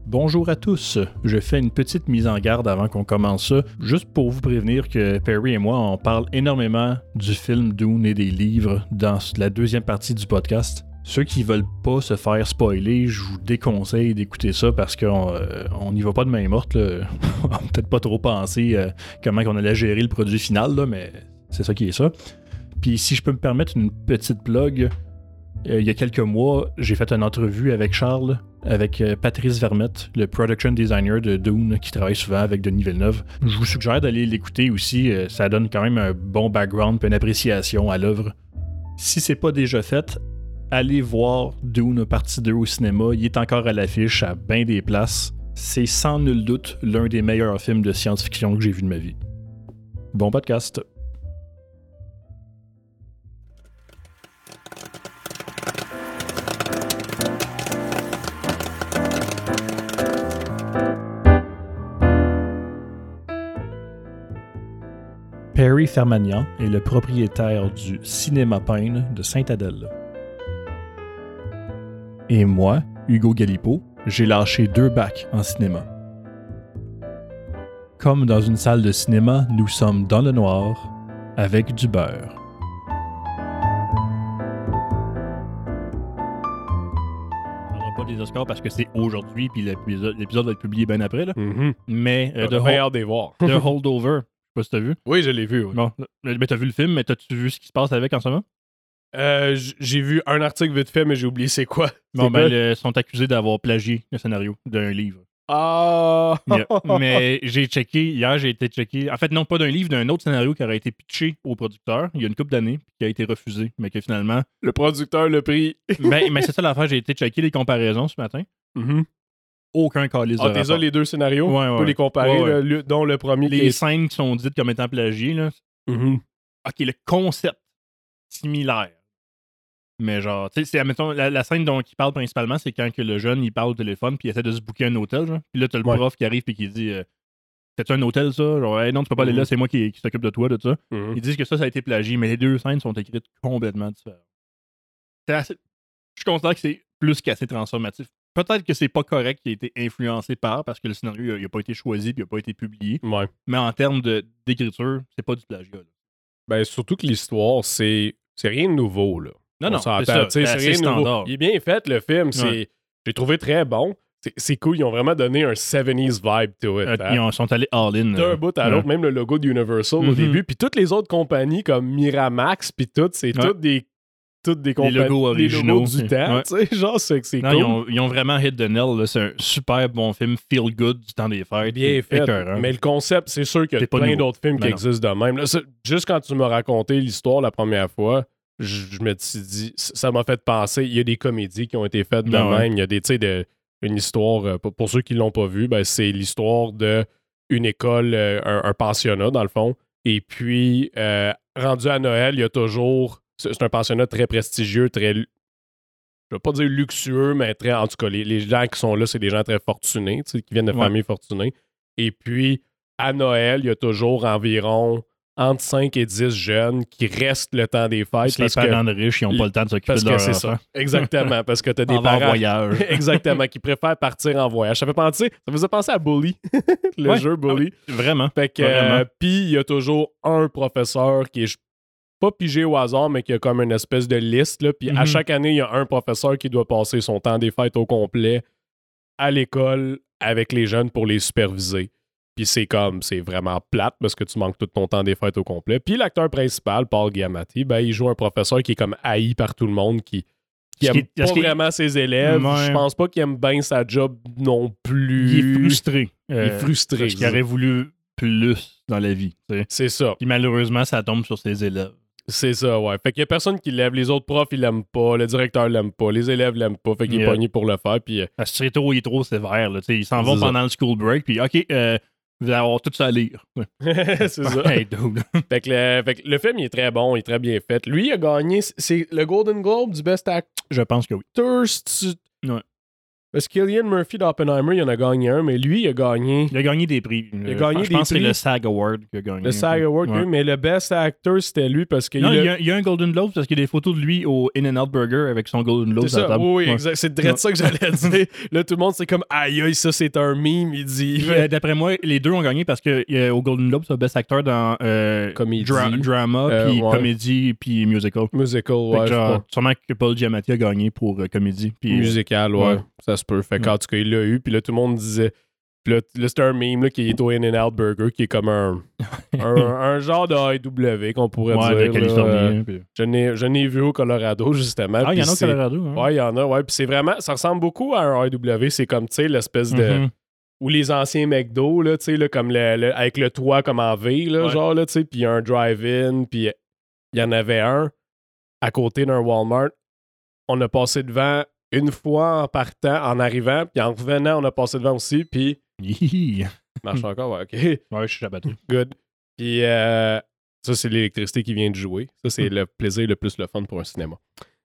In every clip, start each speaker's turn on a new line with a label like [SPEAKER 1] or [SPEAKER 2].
[SPEAKER 1] Bonjour à tous, je fais une petite mise en garde avant qu'on commence ça, juste pour vous prévenir que Perry et moi, on parle énormément du film Dune et des livres dans la deuxième partie du podcast. Ceux qui veulent pas se faire spoiler, je vous déconseille d'écouter ça parce qu'on n'y va pas de main morte. Là. On n'a peut-être pas trop pensé comment on allait gérer le produit final, là, mais c'est ça qui est ça. Puis si je peux me permettre une petite plug, il y a quelques mois, j'ai fait une entrevue avec Charles, avec Patrice Vermette, le production designer de Dune, qui travaille souvent avec Denis Villeneuve. Je vous suggère d'aller l'écouter aussi, ça donne quand même un bon background et une appréciation à l'œuvre. Si c'est pas déjà fait, allez voir Dune partie 2 au cinéma, il est encore à l'affiche à bien des places. C'est sans nul doute l'un des meilleurs films de science-fiction que j'ai vu de ma vie. Bon podcast! Perry Fermagnan est le propriétaire du Cinéma Payne de Sainte-Adèle. Et moi, Hugo Galipeau, j'ai lâché 2 bacs en cinéma. Comme dans une salle de cinéma, nous sommes dans le noir, avec du beurre. On parlera pas des Oscars parce que c'est aujourd'hui, puis l'épisode va être publié bien après. Là.
[SPEAKER 2] Mm-hmm.
[SPEAKER 1] Mais
[SPEAKER 2] de voir.
[SPEAKER 1] The Holdover, je sais pas si t'as vu.
[SPEAKER 2] Oui, je l'ai vu. Oui.
[SPEAKER 1] Bon, mais t'as vu le film, mais t'as-tu vu ce qui se passe avec en ce moment?
[SPEAKER 2] J'ai vu un article vite fait, mais j'ai oublié c'est quoi.
[SPEAKER 1] Bon, ils sont accusés d'avoir plagié le scénario d'un livre.
[SPEAKER 2] Ah!
[SPEAKER 1] Yeah. Mais hier j'ai été checké. En fait, non, pas d'un livre, d'un autre scénario qui aurait été pitché au producteur il y a une couple d'années, qui a été refusé, mais que finalement.
[SPEAKER 2] Le producteur l'a pris.
[SPEAKER 1] mais c'est ça l'affaire, j'ai été checker les comparaisons ce matin.
[SPEAKER 2] Mm-hmm.
[SPEAKER 1] Aucun calice de rapport.
[SPEAKER 2] T'es les deux scénarios?
[SPEAKER 1] Ouais.
[SPEAKER 2] Pour les comparer,
[SPEAKER 1] Ouais.
[SPEAKER 2] dont le premier.
[SPEAKER 1] Les scènes qui sont dites comme étant plagiées, là.
[SPEAKER 2] Mm-hmm.
[SPEAKER 1] Ok, le concept similaire. Mais genre, tu sais, admettons, la scène dont il parle principalement, c'est quand que le jeune, il parle au téléphone puis il essaie de se booker un hôtel, genre. Puis là, t'as le prof qui arrive puis qui dit c'est-tu un hôtel, ça? Genre, hey, non, tu peux pas aller là, c'est moi qui s'occupe de toi, de ça.
[SPEAKER 2] Mm-hmm.
[SPEAKER 1] Ils disent que ça a été plagié, mais les deux scènes sont écrites complètement différentes. Je considère que c'est plus qu'assez transformatif. Peut-être que c'est pas correct qu'il ait été influencé par, parce que le scénario, il a pas été choisi puis il a pas été publié.
[SPEAKER 2] Ouais.
[SPEAKER 1] Mais en termes d'écriture, c'est pas du plagiat, là.
[SPEAKER 2] Ben, surtout que l'histoire, c'est rien de nouveau, là.
[SPEAKER 1] Non, c'est ça.
[SPEAKER 2] C'est rien de
[SPEAKER 1] standard.
[SPEAKER 2] nouveau. Il est bien fait, le film. J'ai trouvé très bon. C'est cool. Ils ont vraiment donné un 70s vibe to it.
[SPEAKER 1] Ils sont allés all-in.
[SPEAKER 2] D'un bout à l'autre, même le logo d'Universal au début. Puis toutes les autres compagnies comme Miramax, puis c'est toutes des compagnies.
[SPEAKER 1] Les logos originaux.
[SPEAKER 2] Les logos du temps. Tu sais, genre, c'est cool.
[SPEAKER 1] Ils ont vraiment hit the nail. Là. C'est un super bon film, feel good du temps des fêtes.
[SPEAKER 2] Bien fait.
[SPEAKER 1] Écœurant.
[SPEAKER 2] Mais le concept, c'est sûr qu'il y a plein d'autres films qui existent de même. Là, juste quand tu m'as raconté l'histoire la première fois, je me suis dit, ça m'a fait penser, il y a des comédies qui ont été faites de même. Il y a des, tu sais, une histoire, pour ceux qui l'ont pas vu, ben, c'est l'histoire d'une école, un pensionnat, dans le fond. Et puis, rendu à Noël, il y a toujours, c'est un pensionnat très prestigieux, très, je vais pas dire luxueux, mais très, en tout cas, les gens qui sont là, c'est des gens très fortunés, tu sais, qui viennent de familles fortunées. Et puis, à Noël, il y a toujours environ entre 5 et 10 jeunes qui restent le temps des fêtes.
[SPEAKER 1] Les parents de riches, ils n'ont pas le temps de s'occuper de leur enfants.
[SPEAKER 2] C'est ça. Exactement. Parce que tu as des parents...
[SPEAKER 1] en voyage.
[SPEAKER 2] Exactement, qui préfèrent partir en voyage. Ça faisait penser à Bully, le jeu Bully.
[SPEAKER 1] Vraiment.
[SPEAKER 2] Fait que, puis il y a toujours un professeur qui est pas pigé au hasard, mais qui a comme une espèce de liste. Là. Puis à chaque année, il y a un professeur qui doit passer son temps des fêtes au complet à l'école avec les jeunes pour les superviser. Puis c'est vraiment plate parce que tu manques tout ton temps des fêtes au complet. Puis l'acteur principal, Paul Giamatti, ben, il joue un professeur qui est comme haï par tout le monde, qui aime pas vraiment ses élèves. Je pense pas qu'il aime bien sa job non plus.
[SPEAKER 1] Il est frustré.
[SPEAKER 2] Parce
[SPEAKER 1] qu'il aurait voulu plus dans la vie. T'sais.
[SPEAKER 2] C'est ça.
[SPEAKER 1] Puis malheureusement, ça tombe sur ses élèves.
[SPEAKER 2] C'est ça, ouais. Fait qu'il y a personne qui l'aime. Les autres profs, ils l'aiment pas. Le directeur l'aime pas. Les élèves l'aiment pas. Fait qu'il est pogné pour le faire. Puis
[SPEAKER 1] Astreto, il est trop sévère. Là. Ils s'en vont pendant le school break. Puis OK, vous allez avoir tout ça à lire.
[SPEAKER 2] C'est ça.
[SPEAKER 1] Hey, dude.
[SPEAKER 2] Fait que le film, il est très bon. Il est très bien fait. Lui, il a gagné. C'est le Golden Globe du Best Actor.
[SPEAKER 1] Je pense que oui.
[SPEAKER 2] Ouais. Parce que Cillian Murphy d'Oppenheimer, il en a gagné un, mais lui, il a gagné...
[SPEAKER 1] Il a gagné des prix.
[SPEAKER 2] Il a gagné
[SPEAKER 1] je pense que
[SPEAKER 2] prix.
[SPEAKER 1] c'est le SAG Award qu'il a gagné.
[SPEAKER 2] Le SAG Award,
[SPEAKER 1] ouais.
[SPEAKER 2] mais le Best Actor, c'était lui parce qu'il
[SPEAKER 1] non, il y a un Golden Globe parce qu'il y a des photos de lui au In-N-Out Burger avec son Golden Globe
[SPEAKER 2] sur la table. Oui,
[SPEAKER 1] ouais.
[SPEAKER 2] exact. C'est direct ça que j'allais dire. Là, tout le monde, c'est comme, aïe, ça, c'est un meme. Il dit...
[SPEAKER 1] D'après moi, les deux ont gagné parce que au Golden Globe, c'est le Best Actor dans
[SPEAKER 2] comédie.
[SPEAKER 1] drama, puis comédie, puis musical.
[SPEAKER 2] Musical, ouais.
[SPEAKER 1] Sûrement que Paul Giamatti a gagné pour comédie. Puis,
[SPEAKER 2] musical, ouais. Ça se peut. Fait qu'en tout cas, il l'a eu, puis là, tout le monde disait... Puis là, c'était un meme là, qui est au In-N-Out Burger, qui est comme un genre de AEW qu'on pourrait dire.
[SPEAKER 1] De Californie. Puis...
[SPEAKER 2] Je n'ai vu au Colorado, justement.
[SPEAKER 1] Ah, il y en a au Colorado. Hein?
[SPEAKER 2] Ouais, il y en a, ouais. Puis c'est vraiment... Ça ressemble beaucoup à un AEW. C'est comme, tu sais, l'espèce de... Ou les anciens McDo, là, tu sais, là, comme avec le toit comme en V, là, genre, là, tu sais, puis il y a un drive-in, puis il y en avait un à côté d'un Walmart. On a passé devant une fois en partant, en arrivant, puis en revenant, on a passé devant aussi, puis... Marche encore, ouais, OK.
[SPEAKER 1] Ouais, je suis abattu.
[SPEAKER 2] Good. Puis ça, c'est l'électricité qui vient de jouer. Ça, c'est le plaisir le plus le fun pour un cinéma.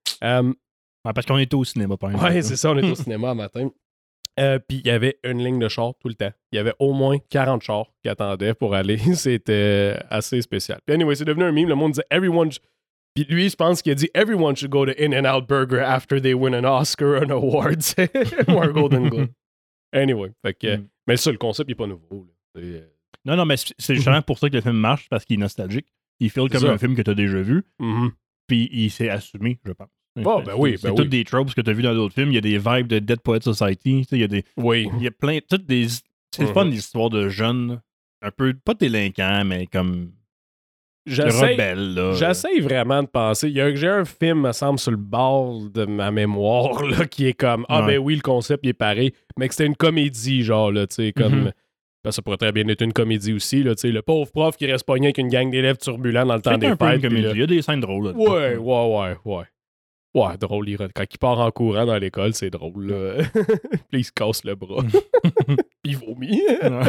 [SPEAKER 1] Parce qu'on était au cinéma, par exemple.
[SPEAKER 2] Ouais, c'est ça, on était au cinéma un matin. Puis il y avait une ligne de chars tout le temps. Il y avait au moins 40 chars qui attendaient pour aller. C'était assez spécial. Puis anyway, c'est devenu un meme. Le monde disait « Everyone... » Puis lui, je pense qu'il a dit « Everyone should go to In-N-Out Burger after they win an Oscar, an award. » Ou un Golden Globe. Anyway, fait que... Mais ça, le concept, il n'est pas nouveau.
[SPEAKER 1] Non, mais c'est justement pour ça que le film marche, parce qu'il est nostalgique. Il file comme un film que tu as déjà vu. Puis il s'est assumé, je pense.
[SPEAKER 2] Oh, ben oui,
[SPEAKER 1] c'est tous des tropes que tu as vu dans d'autres films. Il y a des vibes de Dead Poets Society. Il y a des...
[SPEAKER 2] Oui.
[SPEAKER 1] Il y a plein... Toutes des... C'est le fun, l'histoire de jeunes, un peu, pas délinquants, mais comme... rebelles, là.
[SPEAKER 2] J'essaie vraiment de penser. J'ai un film, me semble, sur le bord de ma mémoire, là, qui est comme, ben oui, le concept, il est pareil, mais que c'était une comédie, genre, là, tu sais, comme... Ben, ça pourrait très bien être une comédie aussi, là, tu sais, le pauvre prof qui reste pogné avec une gang d'élèves turbulents dans le temps des fêtes.
[SPEAKER 1] Il y a des scènes drôles. Là,
[SPEAKER 2] ouais, drôle. Quand il part en courant dans l'école, c'est drôle, là. Puis il se casse le bras. Puis il vomit.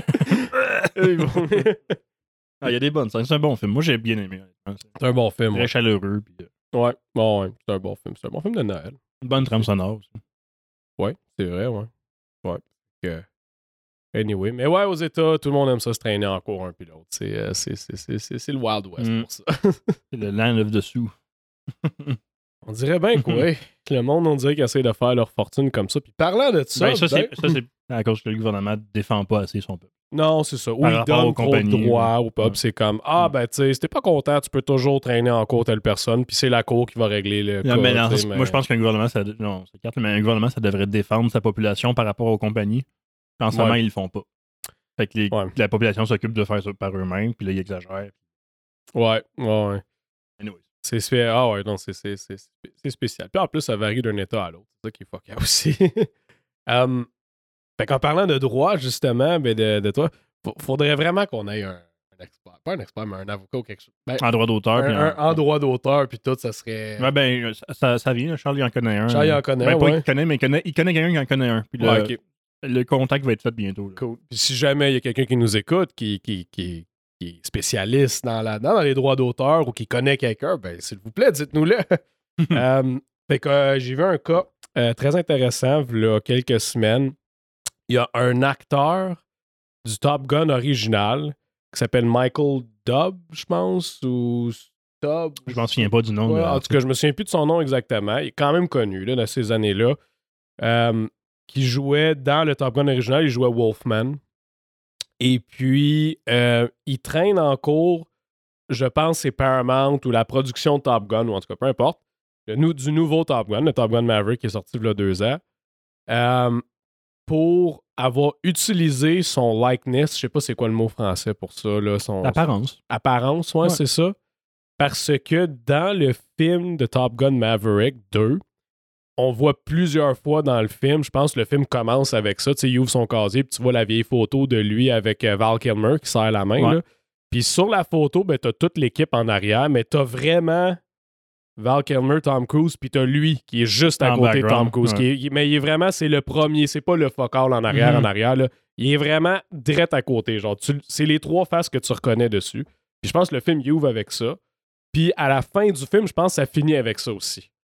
[SPEAKER 1] Il y a des bonnes scènes. C'est un bon film. Moi, j'ai bien aimé.
[SPEAKER 2] C'est un bon film.
[SPEAKER 1] Très chaleureux. Puis,
[SPEAKER 2] ouais, c'est un bon film. C'est un bon film de Noël.
[SPEAKER 1] Une bonne trame sonore aussi.
[SPEAKER 2] Ouais, c'est vrai, ouais. Ouais. Anyway, mais ouais, aux États, tout le monde aime ça se traîner en cours un puis l'autre. C'est le Wild West pour ça.
[SPEAKER 1] C'est le land of the Sioux.
[SPEAKER 2] On dirait bien quoi. Le monde, on dirait qu'ils essaient de faire leur fortune comme ça. Puis parlant de ça...
[SPEAKER 1] ça, c'est à cause que le gouvernement ne défend pas assez son peuple.
[SPEAKER 2] Non, c'est ça. Ou il donne trop de droits au peuple. C'est comme, ben tu sais, si t'es pas content, tu peux toujours traîner en cours telle personne, puis c'est la cour qui va régler le cas.
[SPEAKER 1] Mais moi, je pense qu'un gouvernement, un gouvernement, ça devrait défendre sa population par rapport aux compagnies. En ce moment, ils le font pas. Fait que la population s'occupe de faire ça par eux-mêmes, puis là, ils exagèrent.
[SPEAKER 2] Ouais.
[SPEAKER 1] Anyways.
[SPEAKER 2] C'est spécial. Puis en plus, ça varie d'un État à l'autre. C'est ça qui est fucké aussi. Fait qu'en parlant de droit, justement, de toi, faudrait vraiment qu'on ait un expert. Pas un expert, mais un avocat ou quelque chose.
[SPEAKER 1] En droit d'auteur.
[SPEAKER 2] En droit d'auteur, puis tout, ça serait...
[SPEAKER 1] Ouais, ça vient. Charles, il en connaît un.
[SPEAKER 2] Charles, il en connaît un,
[SPEAKER 1] pas qu'il connaît, mais il connaît quelqu'un qui en connaît un. Puis
[SPEAKER 2] OK.
[SPEAKER 1] Le contact va être fait bientôt. Là.
[SPEAKER 2] Cool. Puis si jamais il y a quelqu'un qui nous écoute, qui est spécialiste dans les droits d'auteur ou qui connaît quelqu'un, ben s'il vous plaît, dites-nous-le. Fait que j'ai vu un cas très intéressant il y a quelques semaines. Il y a un acteur du Top Gun original qui s'appelle Michael Dubb, je pense, ou Stubb.
[SPEAKER 1] Je m'en souviens pas du nom.
[SPEAKER 2] Ouais, en tout cas, je me souviens plus de son nom exactement. Il est quand même connu là, dans ces années-là. Qui jouait dans le Top Gun original, il jouait Wolfman. Et puis, il traîne en cours, je pense, c'est Paramount ou la production de Top Gun, ou en tout cas, peu importe, du nouveau Top Gun, le Top Gun Maverick qui est sorti il y a 2 ans, pour avoir utilisé son likeness, je sais pas c'est quoi le mot français pour ça, là,
[SPEAKER 1] apparence.
[SPEAKER 2] Apparence, ouais, c'est ça. Parce que dans le film de Top Gun Maverick 2, on voit plusieurs fois dans le film, je pense que le film commence avec ça, tu sais, il ouvre son casier, puis tu vois la vieille photo de lui avec Val Kilmer qui serre la main, là. Puis sur la photo, ben, t'as toute l'équipe en arrière, mais t'as vraiment Val Kilmer, Tom Cruise, puis t'as lui qui est juste à côté de Tom Cruise. Mais il est vraiment, c'est le premier, c'est pas le focal en arrière, là. Il est vraiment direct à côté, genre, c'est les 3 faces que tu reconnais dessus. Puis je pense que le film, il ouvre avec ça. Puis à la fin du film, je pense que ça finit avec ça aussi.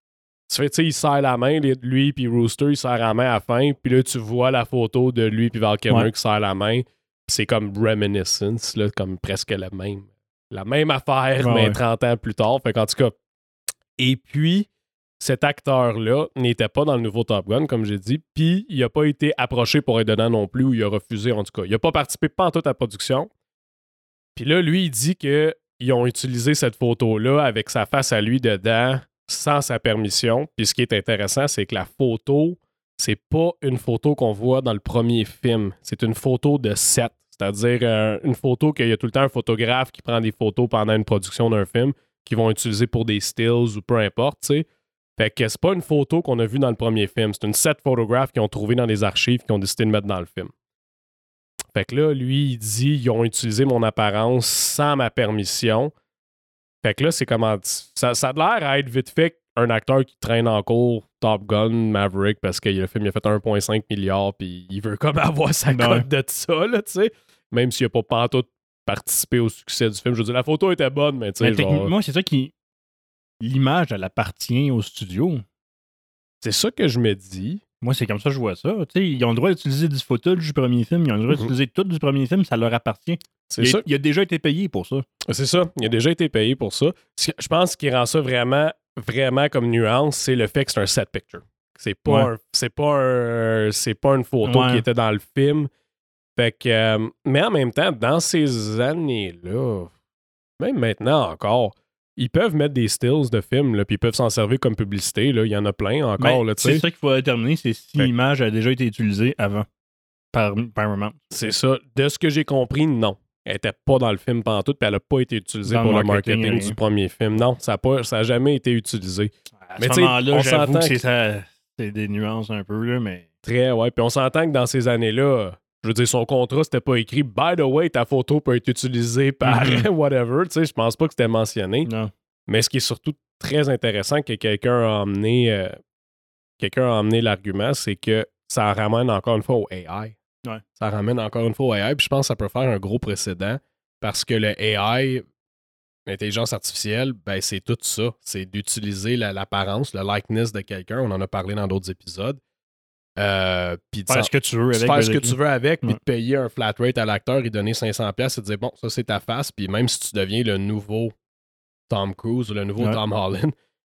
[SPEAKER 2] Tu sais, il serre la main, lui puis Rooster, il serre la main à la fin, puis là, tu vois la photo de lui puis Val Kilmer qui serre la main. C'est comme reminiscence, là, comme presque la même affaire, mais 30 ans plus tard. Fait qu'en tout cas, et puis, cet acteur-là n'était pas dans le nouveau Top Gun, comme j'ai dit, puis il n'a pas été approché pour être dedans non plus, ou il a refusé, en tout cas. Il n'a pas participé pantoute à la production. Puis là, lui, il dit qu'ils ont utilisé cette photo-là avec sa face à lui dedans, sans sa permission. Puis ce qui est intéressant, c'est que la photo, c'est pas une photo qu'on voit dans le premier film. C'est une photo de set. C'est-à-dire une photo qu'il y a tout le temps un photographe qui prend des photos pendant une production d'un film qu'ils vont utiliser pour des stills ou peu importe, tu sais. Fait que c'est pas une photo qu'on a vue dans le premier film. C'est une set photographe qu'ils ont trouvé dans les archives qu'ils ont décidé de mettre dans le film. Fait que là, lui, il dit ils ont utilisé mon apparence sans ma permission. Fait que là, c'est comment... Ça a l'air à être vite fait un acteur qui traîne en cours Top Gun, Maverick, parce que le film il a fait 1,5 milliard puis il veut comme avoir sa cote de ça, là, tu sais. Même s'il n'a pas pantoute participé au succès du film. Je veux dire, la photo était bonne, mais tu sais,
[SPEAKER 1] techniquement, c'est ça qui... L'image, elle appartient au studio.
[SPEAKER 2] C'est ça que je me dis.
[SPEAKER 1] Moi, c'est comme ça que je vois ça. T'sais, ils ont le droit d'utiliser du footage du premier film, ils ont le droit d'utiliser tout du premier film, ça leur appartient. Il a déjà été payé pour ça.
[SPEAKER 2] C'est ça, il a déjà été payé pour ça. Je pense ce qui rend ça vraiment, vraiment comme nuance, c'est le fait que c'est un set picture. C'est pas une photo qui était dans le film. Fait que, mais en même temps, dans ces années-là, même maintenant encore, ils peuvent mettre des stills de films, là, puis ils peuvent s'en servir comme publicité. Là. Il y en a plein encore. Là,
[SPEAKER 1] c'est ça qu'il faut déterminer, c'est si l'image a déjà été utilisée avant par Paramount.
[SPEAKER 2] C'est ça. De ce que j'ai compris, non. Elle n'était pas dans le film pantoute, puis elle n'a pas été utilisée pour le marketing du premier film. Non, ça n'a jamais été utilisé.
[SPEAKER 1] À ce moment-là, j'avoue que c'est des nuances un peu, là, mais...
[SPEAKER 2] Très, ouais. Puis on s'entend que dans ces années-là... Je veux dire, son contrat, c'était pas écrit « By the way, ta photo peut être utilisée par whatever ». Tu sais, je pense pas que c'était mentionné.
[SPEAKER 1] Non.
[SPEAKER 2] Mais ce qui est surtout très intéressant que quelqu'un a amené l'argument, c'est que ça ramène encore une fois au AI.
[SPEAKER 1] Ouais.
[SPEAKER 2] Ça ramène encore une fois au AI. Puis je pense que ça peut faire un gros précédent parce que le AI, l'intelligence artificielle, ben c'est tout ça. C'est d'utiliser l'apparence, le likeness de quelqu'un. On en a parlé dans d'autres épisodes. Puis
[SPEAKER 1] faire ce que tu veux avec.
[SPEAKER 2] Faire ce que tu veux avec, puis de payer un flat rate à l'acteur et donner 500$ et te dire, bon, ça c'est ta face, puis même si tu deviens le nouveau Tom Cruise ou le nouveau Tom Holland,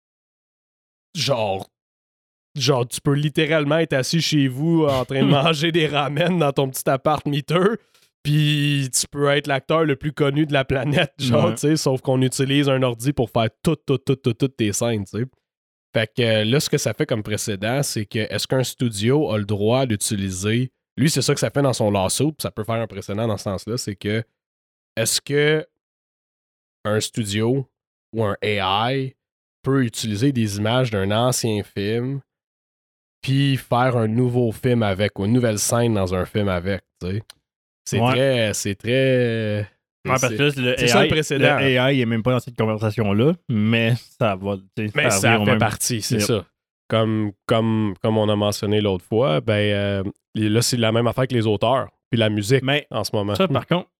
[SPEAKER 2] genre, tu peux littéralement être assis chez vous en train de manger des ramen dans ton petit appart miteux, puis tu peux être l'acteur le plus connu de la planète, genre, tu sais, sauf qu'on utilise un ordi pour faire toutes tes scènes, tu sais. Fait que là, ce que ça fait comme précédent, c'est que est-ce qu'un studio a le droit d'utiliser... Lui, c'est ça que ça fait dans son lawsuit, puis ça peut faire un précédent dans ce sens-là, c'est que est-ce que un studio ou un AI peut utiliser des images d'un ancien film puis faire un nouveau film avec, ou une nouvelle scène dans un film avec, tu sais? C'est très...
[SPEAKER 1] parce que le AI n'est même pas dans cette conversation-là, mais ça va.
[SPEAKER 2] Mais ça fait partie, c'est ça. Comme on a mentionné l'autre fois, ben là, c'est la même affaire que les auteurs, puis la musique en ce moment.
[SPEAKER 1] Ça, par contre,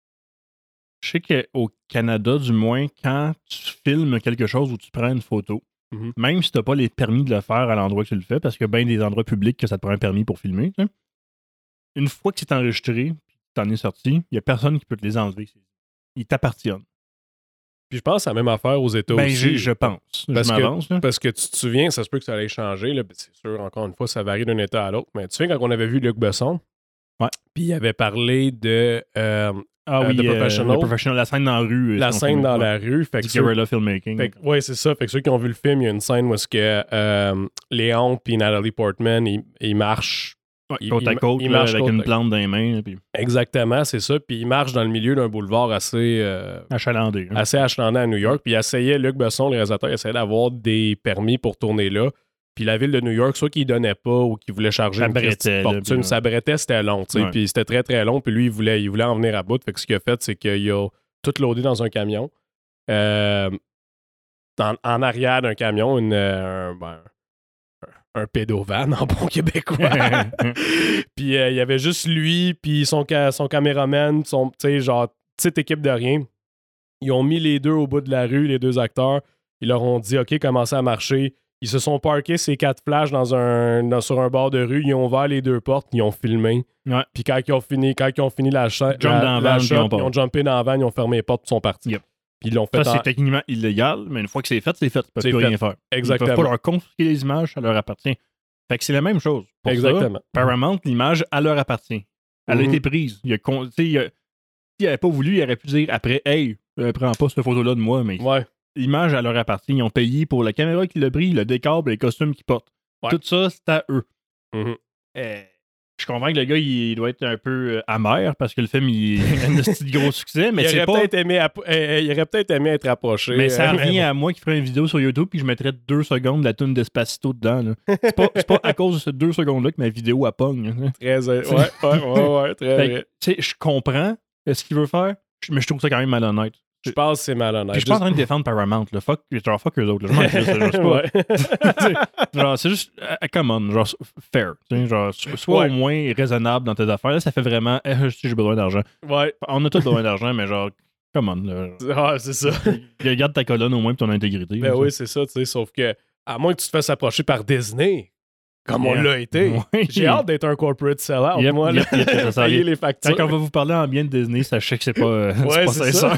[SPEAKER 1] je sais qu'au Canada, du moins, quand tu filmes quelque chose ou tu prends une photo, même si tu n'as pas les permis de le faire à l'endroit que tu le fais, parce qu'il y a bien des endroits publics que ça te prend un permis pour filmer, une fois que c'est enregistré, t'en es sorti, il n'y a personne qui peut te les enlever. Ils t'appartiennent.
[SPEAKER 2] Puis je pense que c'est la même affaire aux États aussi.
[SPEAKER 1] Je pense.
[SPEAKER 2] Parce que tu te souviens, ça se peut que ça allait changer. Là, c'est sûr, encore une fois, ça varie d'un État à l'autre. Mais tu sais, quand on avait vu Luc Besson, puis il avait parlé de
[SPEAKER 1] Professional, la scène dans la rue.
[SPEAKER 2] La scène dans la rue. Fait
[SPEAKER 1] du guerrilla filmmaking.
[SPEAKER 2] Oui, c'est ça. Fait que ceux qui ont vu le film, il y a une scène où est-ce que Léon puis Natalie Portman, ils marchent
[SPEAKER 1] côte à côte, avec une plante dans les mains. Puis...
[SPEAKER 2] Exactement, c'est ça. Puis il marche dans le milieu d'un boulevard assez...
[SPEAKER 1] achalandé.
[SPEAKER 2] Assez achalandé à New York. Puis Luc Besson, le réalisateur, essayait d'avoir des permis pour tourner là. Puis la ville de New York, soit qu'il donnait pas ou qu'il voulait charger une petite fortune, ça brettait, c'était long. Puis c'était très, très long. Puis lui, il voulait en venir à bout. Fait que ce qu'il a fait, c'est qu'il a tout loadé dans un camion. En arrière d'un camion, un pédovan en bon québécois. Puis il y avait juste lui, puis son caméraman, petite équipe de rien. Ils ont mis les deux au bout de la rue, les deux acteurs. Ils leur ont dit, OK, commencez à marcher. Ils se sont parqués ces 4 flashs sur un bord de rue. Ils ont ouvert les 2 portes. Ils ont filmé.
[SPEAKER 1] Ouais.
[SPEAKER 2] Puis quand ils ont fini la shot, ils ont jumpé dans la van, ils ont fermé les portes, ils sont partis.
[SPEAKER 1] Yep.
[SPEAKER 2] Puis ils l'ont fait.
[SPEAKER 1] Ça, c'est techniquement illégal, mais une fois que c'est fait, c'est fait. Ils peuvent plus rien faire.
[SPEAKER 2] Exactement.
[SPEAKER 1] Ils peuvent pas leur confisquer les images, ça leur appartient. Fait que c'est la même chose. Pour
[SPEAKER 2] exactement.
[SPEAKER 1] Ça, Paramount, l'image, elle leur appartient. Elle a été prise. S'il n'avait pas voulu, il aurait pu dire après, hey, prends pas cette photo-là de moi, mais l'image, elle leur appartient. Ils ont payé pour la caméra qui l'a pris, le décor, les costumes qu'ils portent. Ouais. Tout ça, c'est à eux. Je comprends que le gars, il doit être un peu amer parce que le film, il a un petit gros succès, mais
[SPEAKER 2] il aurait peut-être aimé être approché.
[SPEAKER 1] Mais ça revient à moi qui ferais une vidéo sur YouTube puis je mettrais 2 secondes de la toune d'Espacito dedans. Là. C'est pas à cause de ces 2 secondes-là que ma vidéo a pogne.
[SPEAKER 2] Très ouais, très vrai.
[SPEAKER 1] Je comprends ce qu'il veut faire, mais je trouve ça quand même malhonnête.
[SPEAKER 2] Je pense que c'est malhonnête.
[SPEAKER 1] Je suis pas en train de défendre Paramount. Là. Fuck eux autres. Là. Genre, c'est juste, come on, genre, fair. Genre, sois au moins raisonnable dans tes affaires. Là, ça fait vraiment, j'ai besoin d'argent.
[SPEAKER 2] Ouais.
[SPEAKER 1] On a tous besoin d'argent, mais genre, come on. Là.
[SPEAKER 2] Ah, c'est ça.
[SPEAKER 1] Regarde ta colonne au moins pour ton intégrité.
[SPEAKER 2] Ben oui, c'est ça, tu sais. Sauf que, à moins que tu te fasses approcher par Disney, comme on l'a été. Oui. J'ai hâte d'être un corporate sellout, moi. Payer les factures.
[SPEAKER 1] Quand on va vous parler en bien de Disney, sachez que c'est pas sincère.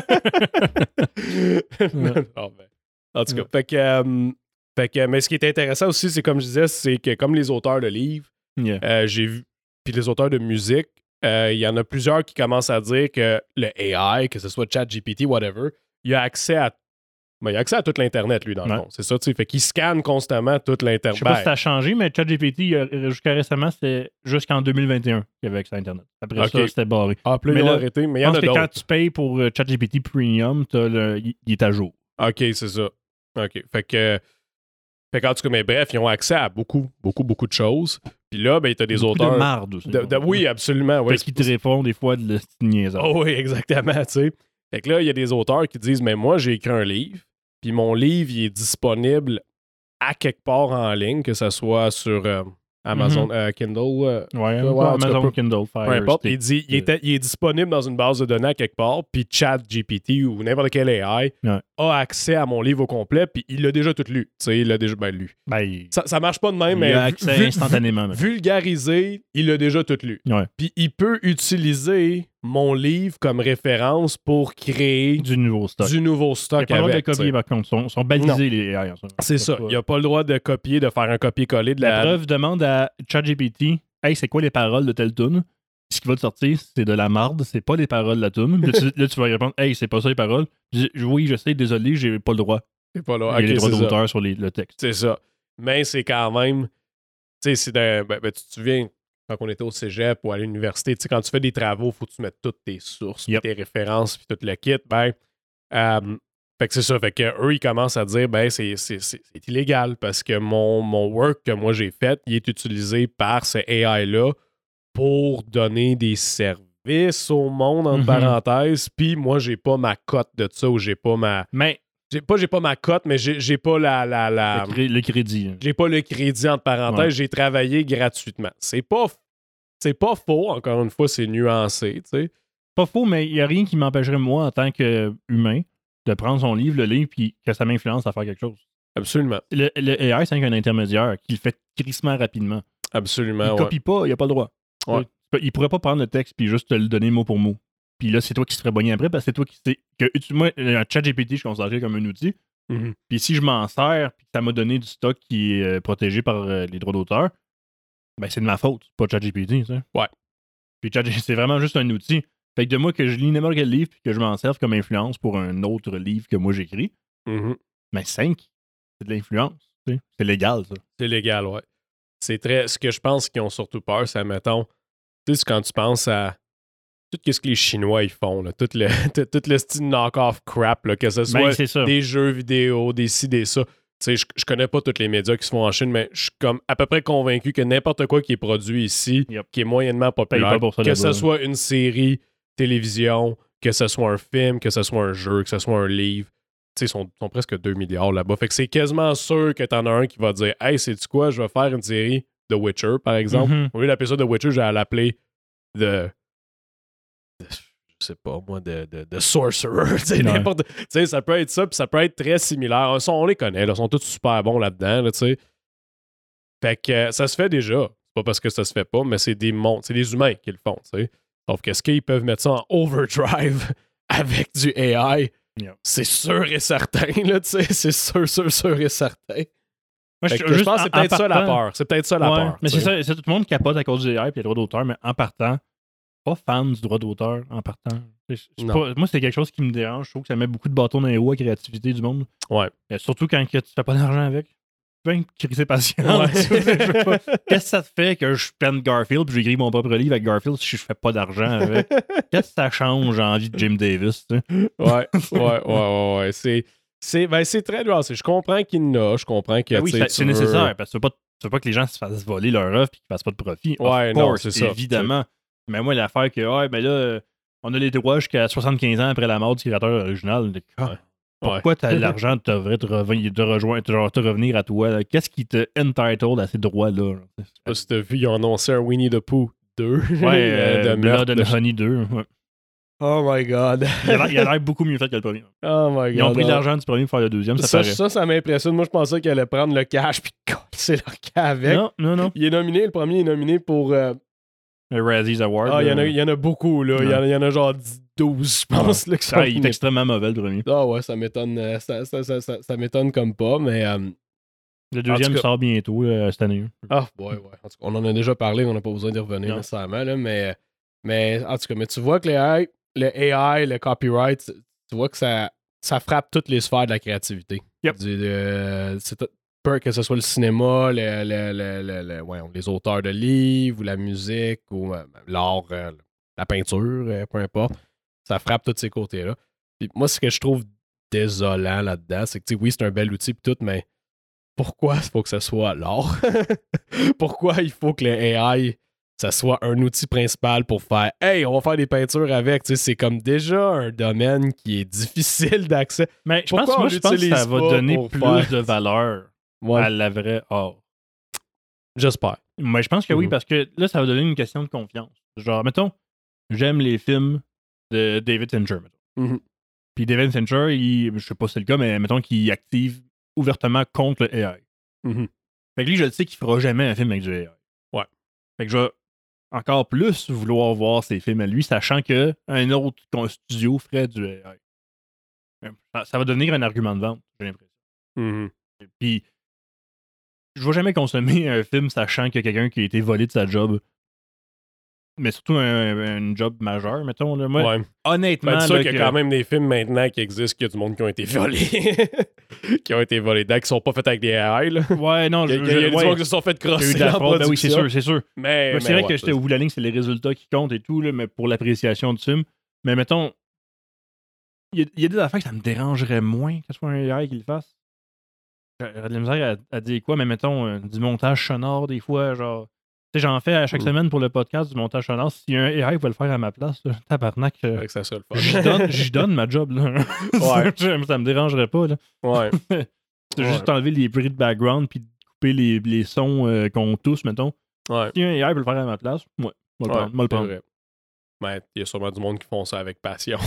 [SPEAKER 2] En tout cas, mais ce qui est intéressant aussi, c'est comme je disais, c'est que comme les auteurs de livres, j'ai vu, puis les auteurs de musique, il y en a plusieurs qui commencent à dire que le AI, que ce soit ChatGPT, whatever, il a accès à toute l'Internet, lui, dans le fond. C'est ça, tu sais. Fait qu'il scanne constamment toute l'Internet.
[SPEAKER 1] Je sais pas si ça a changé, mais ChatGPT, jusqu'à récemment, c'était jusqu'en 2021 qu'il y avait accès à Internet. Après ça, c'était barré.
[SPEAKER 2] Mais là, arrêté, mais il y en a d'autres.
[SPEAKER 1] Quand tu payes pour ChatGPT Premium, il est à jour.
[SPEAKER 2] OK, c'est ça. OK. Fait que en tout cas, mais bref, ils ont accès à beaucoup de choses. Puis là, ben, t'as des auteurs...
[SPEAKER 1] de marde aussi.
[SPEAKER 2] Oui, absolument.
[SPEAKER 1] Parce qu'ils te répondent des fois de niaisage.
[SPEAKER 2] Oh oui, exactement, tu sais. Fait que là, il y a des auteurs qui disent, mais moi, j'ai écrit un livre, puis mon livre, il est disponible à quelque part en ligne, que ce soit sur Amazon Kindle.
[SPEAKER 1] Amazon Kindle, Fire.
[SPEAKER 2] Peu importe. Il dit, il est disponible dans une base de données à quelque part, puis ChatGPT ou n'importe quel AI a accès à mon livre au complet, puis il l'a déjà tout lu. Tu sais, il l'a déjà lu. Ça marche pas de même, mais
[SPEAKER 1] il a accès instantanément.
[SPEAKER 2] Vulgarisé, il l'a déjà tout lu. Puis il peut utiliser mon livre comme référence pour créer
[SPEAKER 1] du nouveau stock.
[SPEAKER 2] Il n'y a
[SPEAKER 1] pas le droit de copier, par contre. Sont balisés, les AI.
[SPEAKER 2] C'est ça. Il n'y a pas le droit de copier, de faire un copier-coller de
[SPEAKER 1] la preuve demande à ChatGPT, hey, c'est quoi les paroles de telle tune? Ce qui va te sortir, c'est de la marde, c'est pas les paroles de la tune. Là, tu vas y répondre, hey, c'est pas ça les paroles. Oui, je sais, désolé, j'ai pas le droit.
[SPEAKER 2] C'est pas là.
[SPEAKER 1] Il y a les droits d'auteur sur le texte.
[SPEAKER 2] C'est ça. Mais c'est quand même. Tu sais, tu te souviens, quand on était au cégep ou à l'université, tu sais, quand tu fais des travaux, il faut que tu mettes toutes tes sources, tes références, puis tout le kit. Fait que c'est ça. Fait qu'eux, ils commencent à dire, c'est illégal parce que mon work que moi j'ai fait, il est utilisé par ce AI-là pour donner des services au monde, entre parenthèses, puis moi, j'ai pas ma cote de ça ou j'ai pas ma... J'ai pas ma cote, mais j'ai pas
[SPEAKER 1] le crédit.
[SPEAKER 2] J'ai pas le crédit, entre parenthèses. J'ai travaillé gratuitement. C'est pas faux, encore une fois, c'est nuancé, tu sais.
[SPEAKER 1] Pas faux, mais il n'y a rien qui m'empêcherait, moi, en tant qu'humain, de prendre son livre, le lire, puis que ça m'influence à faire quelque chose.
[SPEAKER 2] Absolument.
[SPEAKER 1] Le AI, c'est un intermédiaire qui le fait crissement rapidement.
[SPEAKER 2] Absolument,
[SPEAKER 1] il copie pas, il a pas le droit.
[SPEAKER 2] Ouais.
[SPEAKER 1] Il pourrait pas prendre le texte puis juste te le donner mot pour mot. Puis là, c'est toi qui se ferais bonner après parce que c'est toi qui sais. Moi, un ChatGPT, je considère comme un outil. Puis si je m'en sers puis que ça m'a donné du stock qui est protégé par les droits d'auteur, c'est de ma faute, pas ChatGPT, tu sais.
[SPEAKER 2] Ouais.
[SPEAKER 1] Puis ChatGPT, c'est vraiment juste un outil. Fait que de moi que je lis n'importe quel livre puis que je m'en serve comme influence pour un autre livre que moi j'écris, 5, c'est de l'influence. Tu sais. C'est légal, ça.
[SPEAKER 2] C'est légal, ouais. C'est très. Ce que je pense qu'ils ont surtout peur, c'est, mettons, tu sais, quand tu penses à tout ce que les Chinois ils font, là, tout le style knock-off crap, là, que ce soit des jeux vidéo, des ci, des ça. Tu sais, je connais pas tous les médias qui se font en Chine, mais je suis comme à peu près convaincu que n'importe quoi qui est produit ici, qui est moyennement populaire, que ce soit une série, télévision, que ce soit un film, que ce soit un jeu, que ce soit un livre, tu sais, sont presque 2 milliards là-bas. Fait que c'est quasiment sûr que t'en as un qui va dire « Hey, sais-tu quoi, je vais faire une série The Witcher, par exemple. Au lieu d'appeler ça The Witcher, je vais l'appeler The... sais pas, moi, de sorcerer. N'importe. Ça peut être ça, puis ça peut être très similaire. On les connaît, là, ils sont tous super bons là-dedans, là, tu sais. Fait que ça se fait déjà. C'est pas parce que ça se fait pas, mais c'est des humains qui le font, tu sais. Sauf qu'est-ce qu'ils peuvent mettre ça en overdrive avec du AI? Yeah. C'est sûr et certain, là, tu sais. C'est sûr et certain. Moi, je pense que c'est peut-être ça la peur. C'est peut-être ça la peur.
[SPEAKER 1] Mais c'est ça, c'est tout le monde qui capote à cause du AI et les droits d'auteur, mais en partant, pas fan du droit d'auteur en partant. Moi, c'est quelque chose qui me dérange. Je trouve que ça met beaucoup de bâtons dans les roues à la créativité du monde.
[SPEAKER 2] Ouais.
[SPEAKER 1] Surtout quand tu fais pas d'argent avec. Ben, criser patience. Qu'est-ce que ça te fait que je prenne Garfield puis j'écris mon propre livre avec Garfield si je fais pas d'argent avec? Qu'est-ce que ça change en vie de Jim Davis? Tu sais?
[SPEAKER 2] Ouais. C'est très nuancé. Je comprends qu'il y en a. Je comprends que
[SPEAKER 1] c'est nécessaire parce que tu veux pas que les gens se fassent voler leur œuvre et qu'ils fassent pas de profit.
[SPEAKER 2] Ouais, non, c'est ça.
[SPEAKER 1] Évidemment. Mais moi, l'affaire que, ben là, on a les droits jusqu'à 75 ans après la mort du créateur original. Pourquoi t'as l'argent devrait te revenir à toi? Là? Qu'est-ce qui te entitle à ces droits-là?
[SPEAKER 2] Je sais pas si t'as vu, ils ont annoncé un Winnie the Pooh 2.
[SPEAKER 1] Ouais, Blood and Honey 2. Ouais.
[SPEAKER 2] Oh my God.
[SPEAKER 1] Il a l'air beaucoup mieux fait que le premier.
[SPEAKER 2] Oh my God.
[SPEAKER 1] Ils ont pris l'argent du premier pour faire le deuxième,
[SPEAKER 2] ça m'impressionne. Moi, je pensais qu'il allait prendre le cash puis c'est leur cas avec.
[SPEAKER 1] Non.
[SPEAKER 2] Le premier est nominé pour...
[SPEAKER 1] le Razzies Award.
[SPEAKER 2] Ah, il y en a beaucoup, là. Il y en a genre 12, je pense. Là,
[SPEAKER 1] il est extrêmement mauvais, le premier.
[SPEAKER 2] Ah ouais, ça m'étonne. Ça m'étonne comme pas, mais...
[SPEAKER 1] le deuxième sort bientôt, cette année.
[SPEAKER 2] Ah, ouais. En tout cas, on en a déjà parlé, on n'a pas besoin d'y revenir nécessairement, là, mais en tout cas, mais tu vois que le AI, le copyright, tu vois que ça frappe toutes les sphères de la créativité.
[SPEAKER 1] Yep.
[SPEAKER 2] Que ce soit le cinéma, les auteurs de livres, ou la musique, ou l'art, la peinture, peu importe. Ça frappe tous ces côtés-là. Puis moi, ce que je trouve désolant là-dedans, c'est que, oui, c'est un bel outil et tout, mais pourquoi il faut que ce soit l'art? Pourquoi il faut que le AI, ça soit un outil principal pour faire « Hey, on va faire des peintures avec », tu sais, c'est comme déjà un domaine qui est difficile d'accès.
[SPEAKER 1] Mais je pense que ça va donner plus de valeur à la vraie art.
[SPEAKER 2] J'espère.
[SPEAKER 1] Mais je pense que oui, parce que là, ça va donner une question de confiance. Genre, mettons, j'aime les films de David Fincher, mettons. Puis David Fincher, je sais pas si c'est le cas, mais mettons qu'il active ouvertement contre le AI. Fait que lui, je le sais qu'il fera jamais un film avec du AI.
[SPEAKER 2] Ouais.
[SPEAKER 1] Fait que je vais encore plus vouloir voir ses films à lui, sachant qu'un autre studio ferait du AI. Ça va devenir un argument de vente, j'ai l'impression. Puis, je vais jamais consommer un film sachant qu'il y a quelqu'un qui a été volé de sa job. Mais surtout un job majeur, mettons. Là. Moi, honnêtement...
[SPEAKER 2] C'est sûr qu'il y a quand même des films maintenant qui existent, qu'il y a du monde qui ont été volés. Qui ont été volés dedans, qui sont pas faits avec des AI. Là.
[SPEAKER 1] Ouais, non.
[SPEAKER 2] Il y a des gens qui se sont fait crosser en production.
[SPEAKER 1] Ben oui, c'est sûr. Mais c'est vrai que j'étais au bout de la ligne, c'est les résultats qui comptent et tout, là, mais pour l'appréciation du film. Mais mettons, il y a des affaires que ça me dérangerait moins que ce soit un AI qui le fasse. J'aurais de la misère à dire quoi, mais mettons, du montage sonore, des fois, genre... Tu sais, j'en fais à chaque semaine pour le podcast du montage sonore. Si un AI pouvait le faire à ma place, là, tabarnak,
[SPEAKER 2] que ça serait le fun.
[SPEAKER 1] j'y donne ma job. Là.
[SPEAKER 2] Ouais.
[SPEAKER 1] Ça me dérangerait pas. Là.
[SPEAKER 2] Ouais.
[SPEAKER 1] C'est juste enlever les bruits de background puis couper les sons qu'on tousse, mettons.
[SPEAKER 2] Ouais.
[SPEAKER 1] Si un AI peut le faire à ma place, moi le prendre.
[SPEAKER 2] Mais il y a sûrement du monde qui font ça avec passion.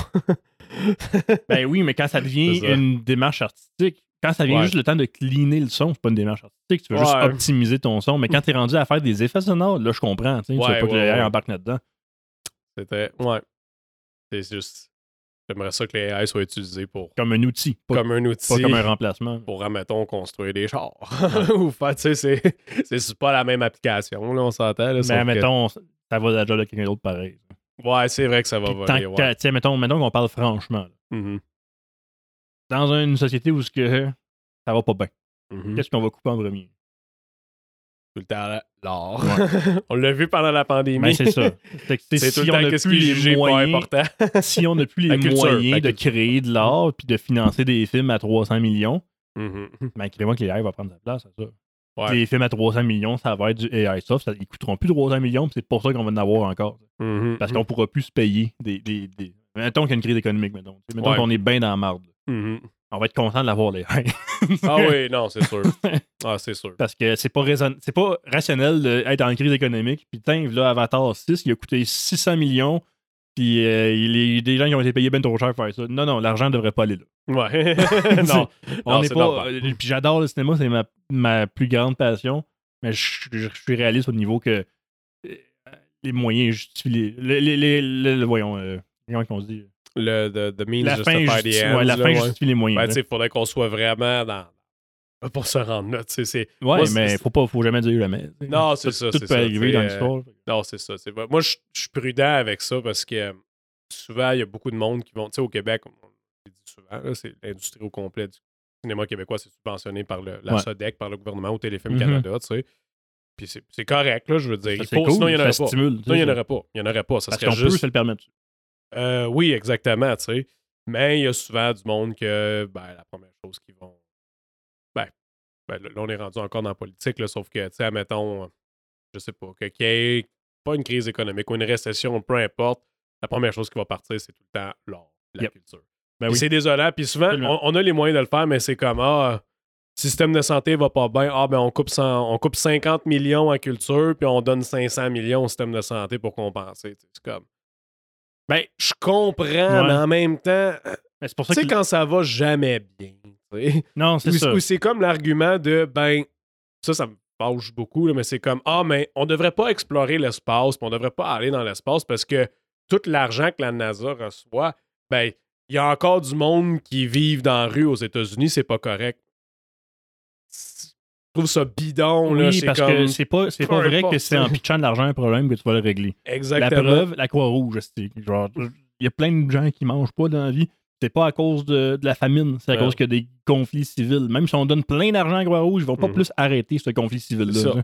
[SPEAKER 1] Ben oui, mais quand ça devient une démarche artistique, quand ça vient juste le temps de cleaner le son, c'est pas une démarche artistique, tu veux juste optimiser ton son. Mais quand t'es rendu à faire des effets sonores, là, je comprends. Tu veux pas que l'AI embarque là-dedans.
[SPEAKER 2] Ouais. C'est juste... J'aimerais ça que l'AI soit utilisé pour...
[SPEAKER 1] Comme un outil.
[SPEAKER 2] Pas comme un
[SPEAKER 1] remplacement.
[SPEAKER 2] Pour, admettons, construire des chars. Ou faire, tu sais, c'est pas la même application, là, on s'entend. Là,
[SPEAKER 1] mais admettons, ça va de la job de quelqu'un d'autre pareil.
[SPEAKER 2] Ouais, c'est vrai que ça va voler.
[SPEAKER 1] Tiens, mettons qu'on parle franchement. Dans une société où ça va pas bien, qu'est-ce qu'on va couper en premier?
[SPEAKER 2] Tout le temps, l'art. Ouais. On l'a vu pendant la pandémie.
[SPEAKER 1] Mais c'est ça.
[SPEAKER 2] C'est tout le temps qu'est-ce qui est jugé pas important.
[SPEAKER 1] Si on n'a plus les moyens de créer de l'art puis de financer des films à 300 millions, ben créez-moi que l'AI va prendre sa place à ça. Ouais. Les films à 300 millions, ça va être du AI soft. Ils coûteront plus 300 millions, puis c'est pour ça qu'on va en avoir encore. Parce qu'on pourra plus se payer des... Mettons qu'il y a une crise économique, mettons qu'on est bien dans la marde. On va être content de l'avoir, les AI.
[SPEAKER 2] Ah oui, non, c'est sûr. C'est sûr.
[SPEAKER 1] Parce que c'est pas rationnel d'être en crise économique. Puis là, Avatar 6, il a coûté 600 millions. Puis il y a des gens qui ont été payés bien trop cher pour faire ça. Non, l'argent ne devrait pas aller là.
[SPEAKER 2] Ouais.
[SPEAKER 1] Non, on n'est pas.
[SPEAKER 2] normal.
[SPEAKER 1] Puis j'adore le cinéma, c'est ma plus grande passion. Mais je suis réaliste au niveau que les moyens justifient voyons, comment on se dit?
[SPEAKER 2] The means
[SPEAKER 1] la fin
[SPEAKER 2] justify the ends.
[SPEAKER 1] la fin justifie les moyens.
[SPEAKER 2] Ben, il faudrait qu'on soit vraiment dans... Pour se rendre là, tu sais.
[SPEAKER 1] Ouais, mais faut jamais dire jamais.
[SPEAKER 2] Non, c'est ça.
[SPEAKER 1] Tout peut arriver dans l'histoire.
[SPEAKER 2] Non, c'est ça. Moi, je suis prudent avec ça parce que souvent, il y a beaucoup de monde qui vont... Tu sais, au Québec, on le dit souvent, là, c'est l'industrie au complet du cinéma québécois, c'est subventionné par la SODEC, par le gouvernement, au Téléfilm Canada, tu sais. Puis c'est correct, là, je veux dire.
[SPEAKER 1] Cool,
[SPEAKER 2] sinon, il n'y en aurait pas.
[SPEAKER 1] Stimule,
[SPEAKER 2] sinon, il n'y en aurait pas. Il n'y en aurait pas. Ça
[SPEAKER 1] parce
[SPEAKER 2] serait
[SPEAKER 1] qu'on
[SPEAKER 2] juste...
[SPEAKER 1] peut se le permettre.
[SPEAKER 2] Oui, exactement, tu sais. Mais il y a souvent du monde que, la première chose qu'ils vont... là, on est rendu encore dans la politique, là, sauf que, tu sais, admettons, je sais pas, qu'il y ait pas une crise économique ou une récession, peu importe, la première chose qui va partir, c'est tout le temps l'art, la culture.
[SPEAKER 1] Oui.
[SPEAKER 2] C'est désolant, puis souvent, on a les moyens de le faire, mais c'est comme, système de santé va pas bien, on coupe 50 millions à culture, puis on donne 500 millions au système de santé pour compenser. C'est comme... je comprends, mais en même temps,
[SPEAKER 1] c'est pour ça
[SPEAKER 2] tu sais, quand ça va jamais bien,
[SPEAKER 1] non, c'est ça.
[SPEAKER 2] Ou c'est comme l'argument de, ça me fâche beaucoup, là, mais c'est comme, mais on devrait pas explorer l'espace, puis on devrait pas aller dans l'espace parce que tout l'argent que la NASA reçoit, il y a encore du monde qui vivent dans la rue aux États-Unis, c'est pas correct. Je trouve ça bidon.
[SPEAKER 1] Oui,
[SPEAKER 2] là,
[SPEAKER 1] parce
[SPEAKER 2] comme,
[SPEAKER 1] que c'est pas vrai que c'est en pitchant de l'argent un problème que tu vas le régler.
[SPEAKER 2] Exactement.
[SPEAKER 1] La preuve, la Croix-Rouge, genre, il y a plein de gens qui mangent pas dans la vie. C'est pas à cause de la famine, c'est à cause qu'il y a des conflits civils. Même si on donne plein d'argent à la Croix-Rouge, ils vont pas plus arrêter ce conflit civil-là.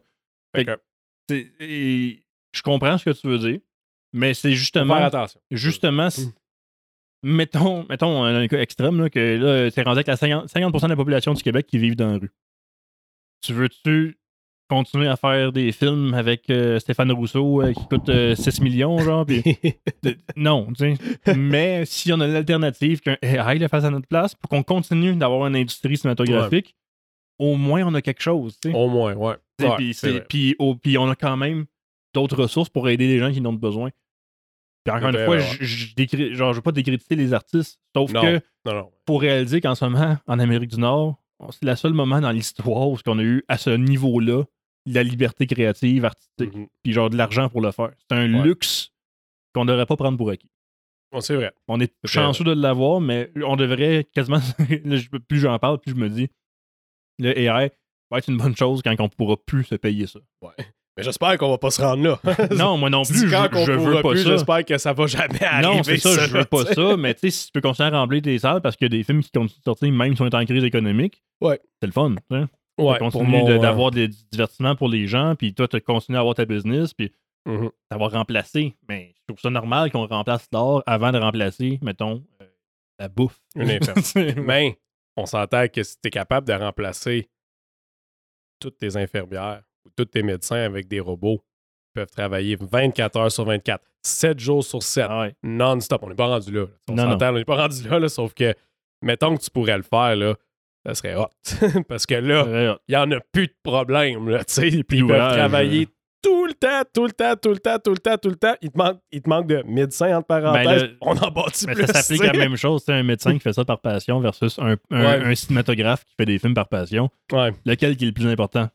[SPEAKER 1] Je comprends ce que tu veux dire, mais c'est justement...
[SPEAKER 2] Faut faire attention.
[SPEAKER 1] Justement, mettons un cas extrême, là, que là, t'es rendu avec la 50% de la population du Québec qui vivent dans la rue. Tu veux-tu continuer à faire des films avec Stéphane Rousseau qui coûte 6 millions, genre? Pis, non, tu sais. Mais si on a l'alternative qu'un AI le fasse à notre place pour qu'on continue d'avoir une industrie cinématographique, au moins on a quelque chose, tu sais.
[SPEAKER 2] Au moins, ouais.
[SPEAKER 1] Puis on a quand même d'autres ressources pour aider les gens qui en ont besoin. Puis encore une fois, je veux pas décréditer les artistes, sauf que faut réaliser qu'en ce moment, en Amérique du Nord, c'est le seul moment dans l'histoire où on a eu à ce niveau-là la liberté créative, artistique, puis genre de l'argent pour le faire. C'est un luxe qu'on ne devrait pas prendre pour acquis.
[SPEAKER 2] C'est vrai.
[SPEAKER 1] On est chanceux de l'avoir, mais on devrait quasiment... plus j'en parle, plus je me dis, le AI va être une bonne chose quand on pourra plus se payer ça.
[SPEAKER 2] Ouais. Mais j'espère qu'on va pas se rendre là.
[SPEAKER 1] Non, moi non plus, je veux pas ça.
[SPEAKER 2] J'espère que ça va jamais arriver.
[SPEAKER 1] Non, c'est ça, je veux pas ça, mais tu sais, si tu peux continuer à remplir tes salles parce qu'il y a des films qui continuent de sortir même si on est en crise économique, c'est le fun.
[SPEAKER 2] Ouais,
[SPEAKER 1] continuer d'avoir des divertissements pour les gens, puis toi, tu continues à avoir ta business, puis ça va remplacer. Mais je trouve ça normal qu'on remplace l'art avant de remplacer, mettons, la bouffe.
[SPEAKER 2] Mais on s'entend que si tu es capable de remplacer toutes tes infirmières ou tous tes médecins avec des robots qui peuvent travailler 24 heures sur 24, 7 jours sur 7, non-stop. On n'est pas rendu là. On n'est pas rendu là, sauf que, mettons que tu pourrais le faire, là, ça serait hot. Parce que là, il n'y en a plus de problème. Là, puis ils peuvent travailler tout le temps. Il te manque de médecins, entre parenthèses. On en bâtit plus.
[SPEAKER 1] Ça s'applique à la même chose. C'est un médecin qui fait ça par passion versus un cinématographe qui fait des films par passion. Lequel qui est le plus important?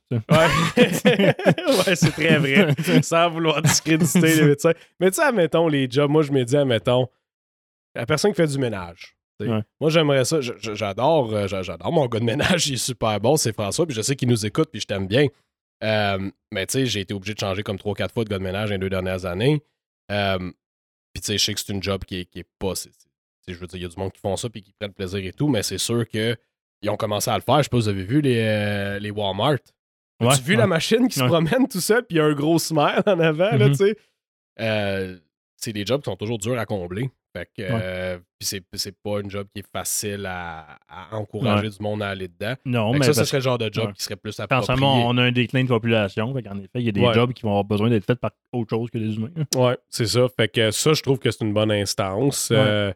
[SPEAKER 2] C'est très vrai. Sans vouloir discréditer les médecins. Mais tu sais, admettons, les jobs, moi, je me dis, admettons, la personne qui fait du ménage. Moi, j'aimerais ça. J'adore mon gars de ménage. Il est super bon. C'est François. Puis je sais qu'il nous écoute. Puis je t'aime bien. Mais tu sais, j'ai été obligé de changer comme 3-4 fois de gars de ménage dans les 2 dernières années. Puis tu sais, je sais que c'est une job qui est pas... je veux dire, il y a du monde qui font ça puis qui prennent plaisir et tout. Mais c'est sûr qu'ils ont commencé à le faire. Je sais pas si vous avez vu les Walmart. As-tu vu la machine qui se promène tout seul puis il y a un gros smile en avant, là, tu sais? C'est des jobs qui sont toujours durs à combler. Fait que c'est pas une job qui est facile à encourager du monde à aller dedans.
[SPEAKER 1] Non, mais
[SPEAKER 2] ça serait le genre de job qui serait plus approprié.
[SPEAKER 1] Pensez-moi, on a un déclin de population. Fait qu'en effet, il y a des jobs qui vont avoir besoin d'être faits par autre chose que des humains.
[SPEAKER 2] Ouais, c'est ça. Fait que ça, je trouve que c'est une bonne instance.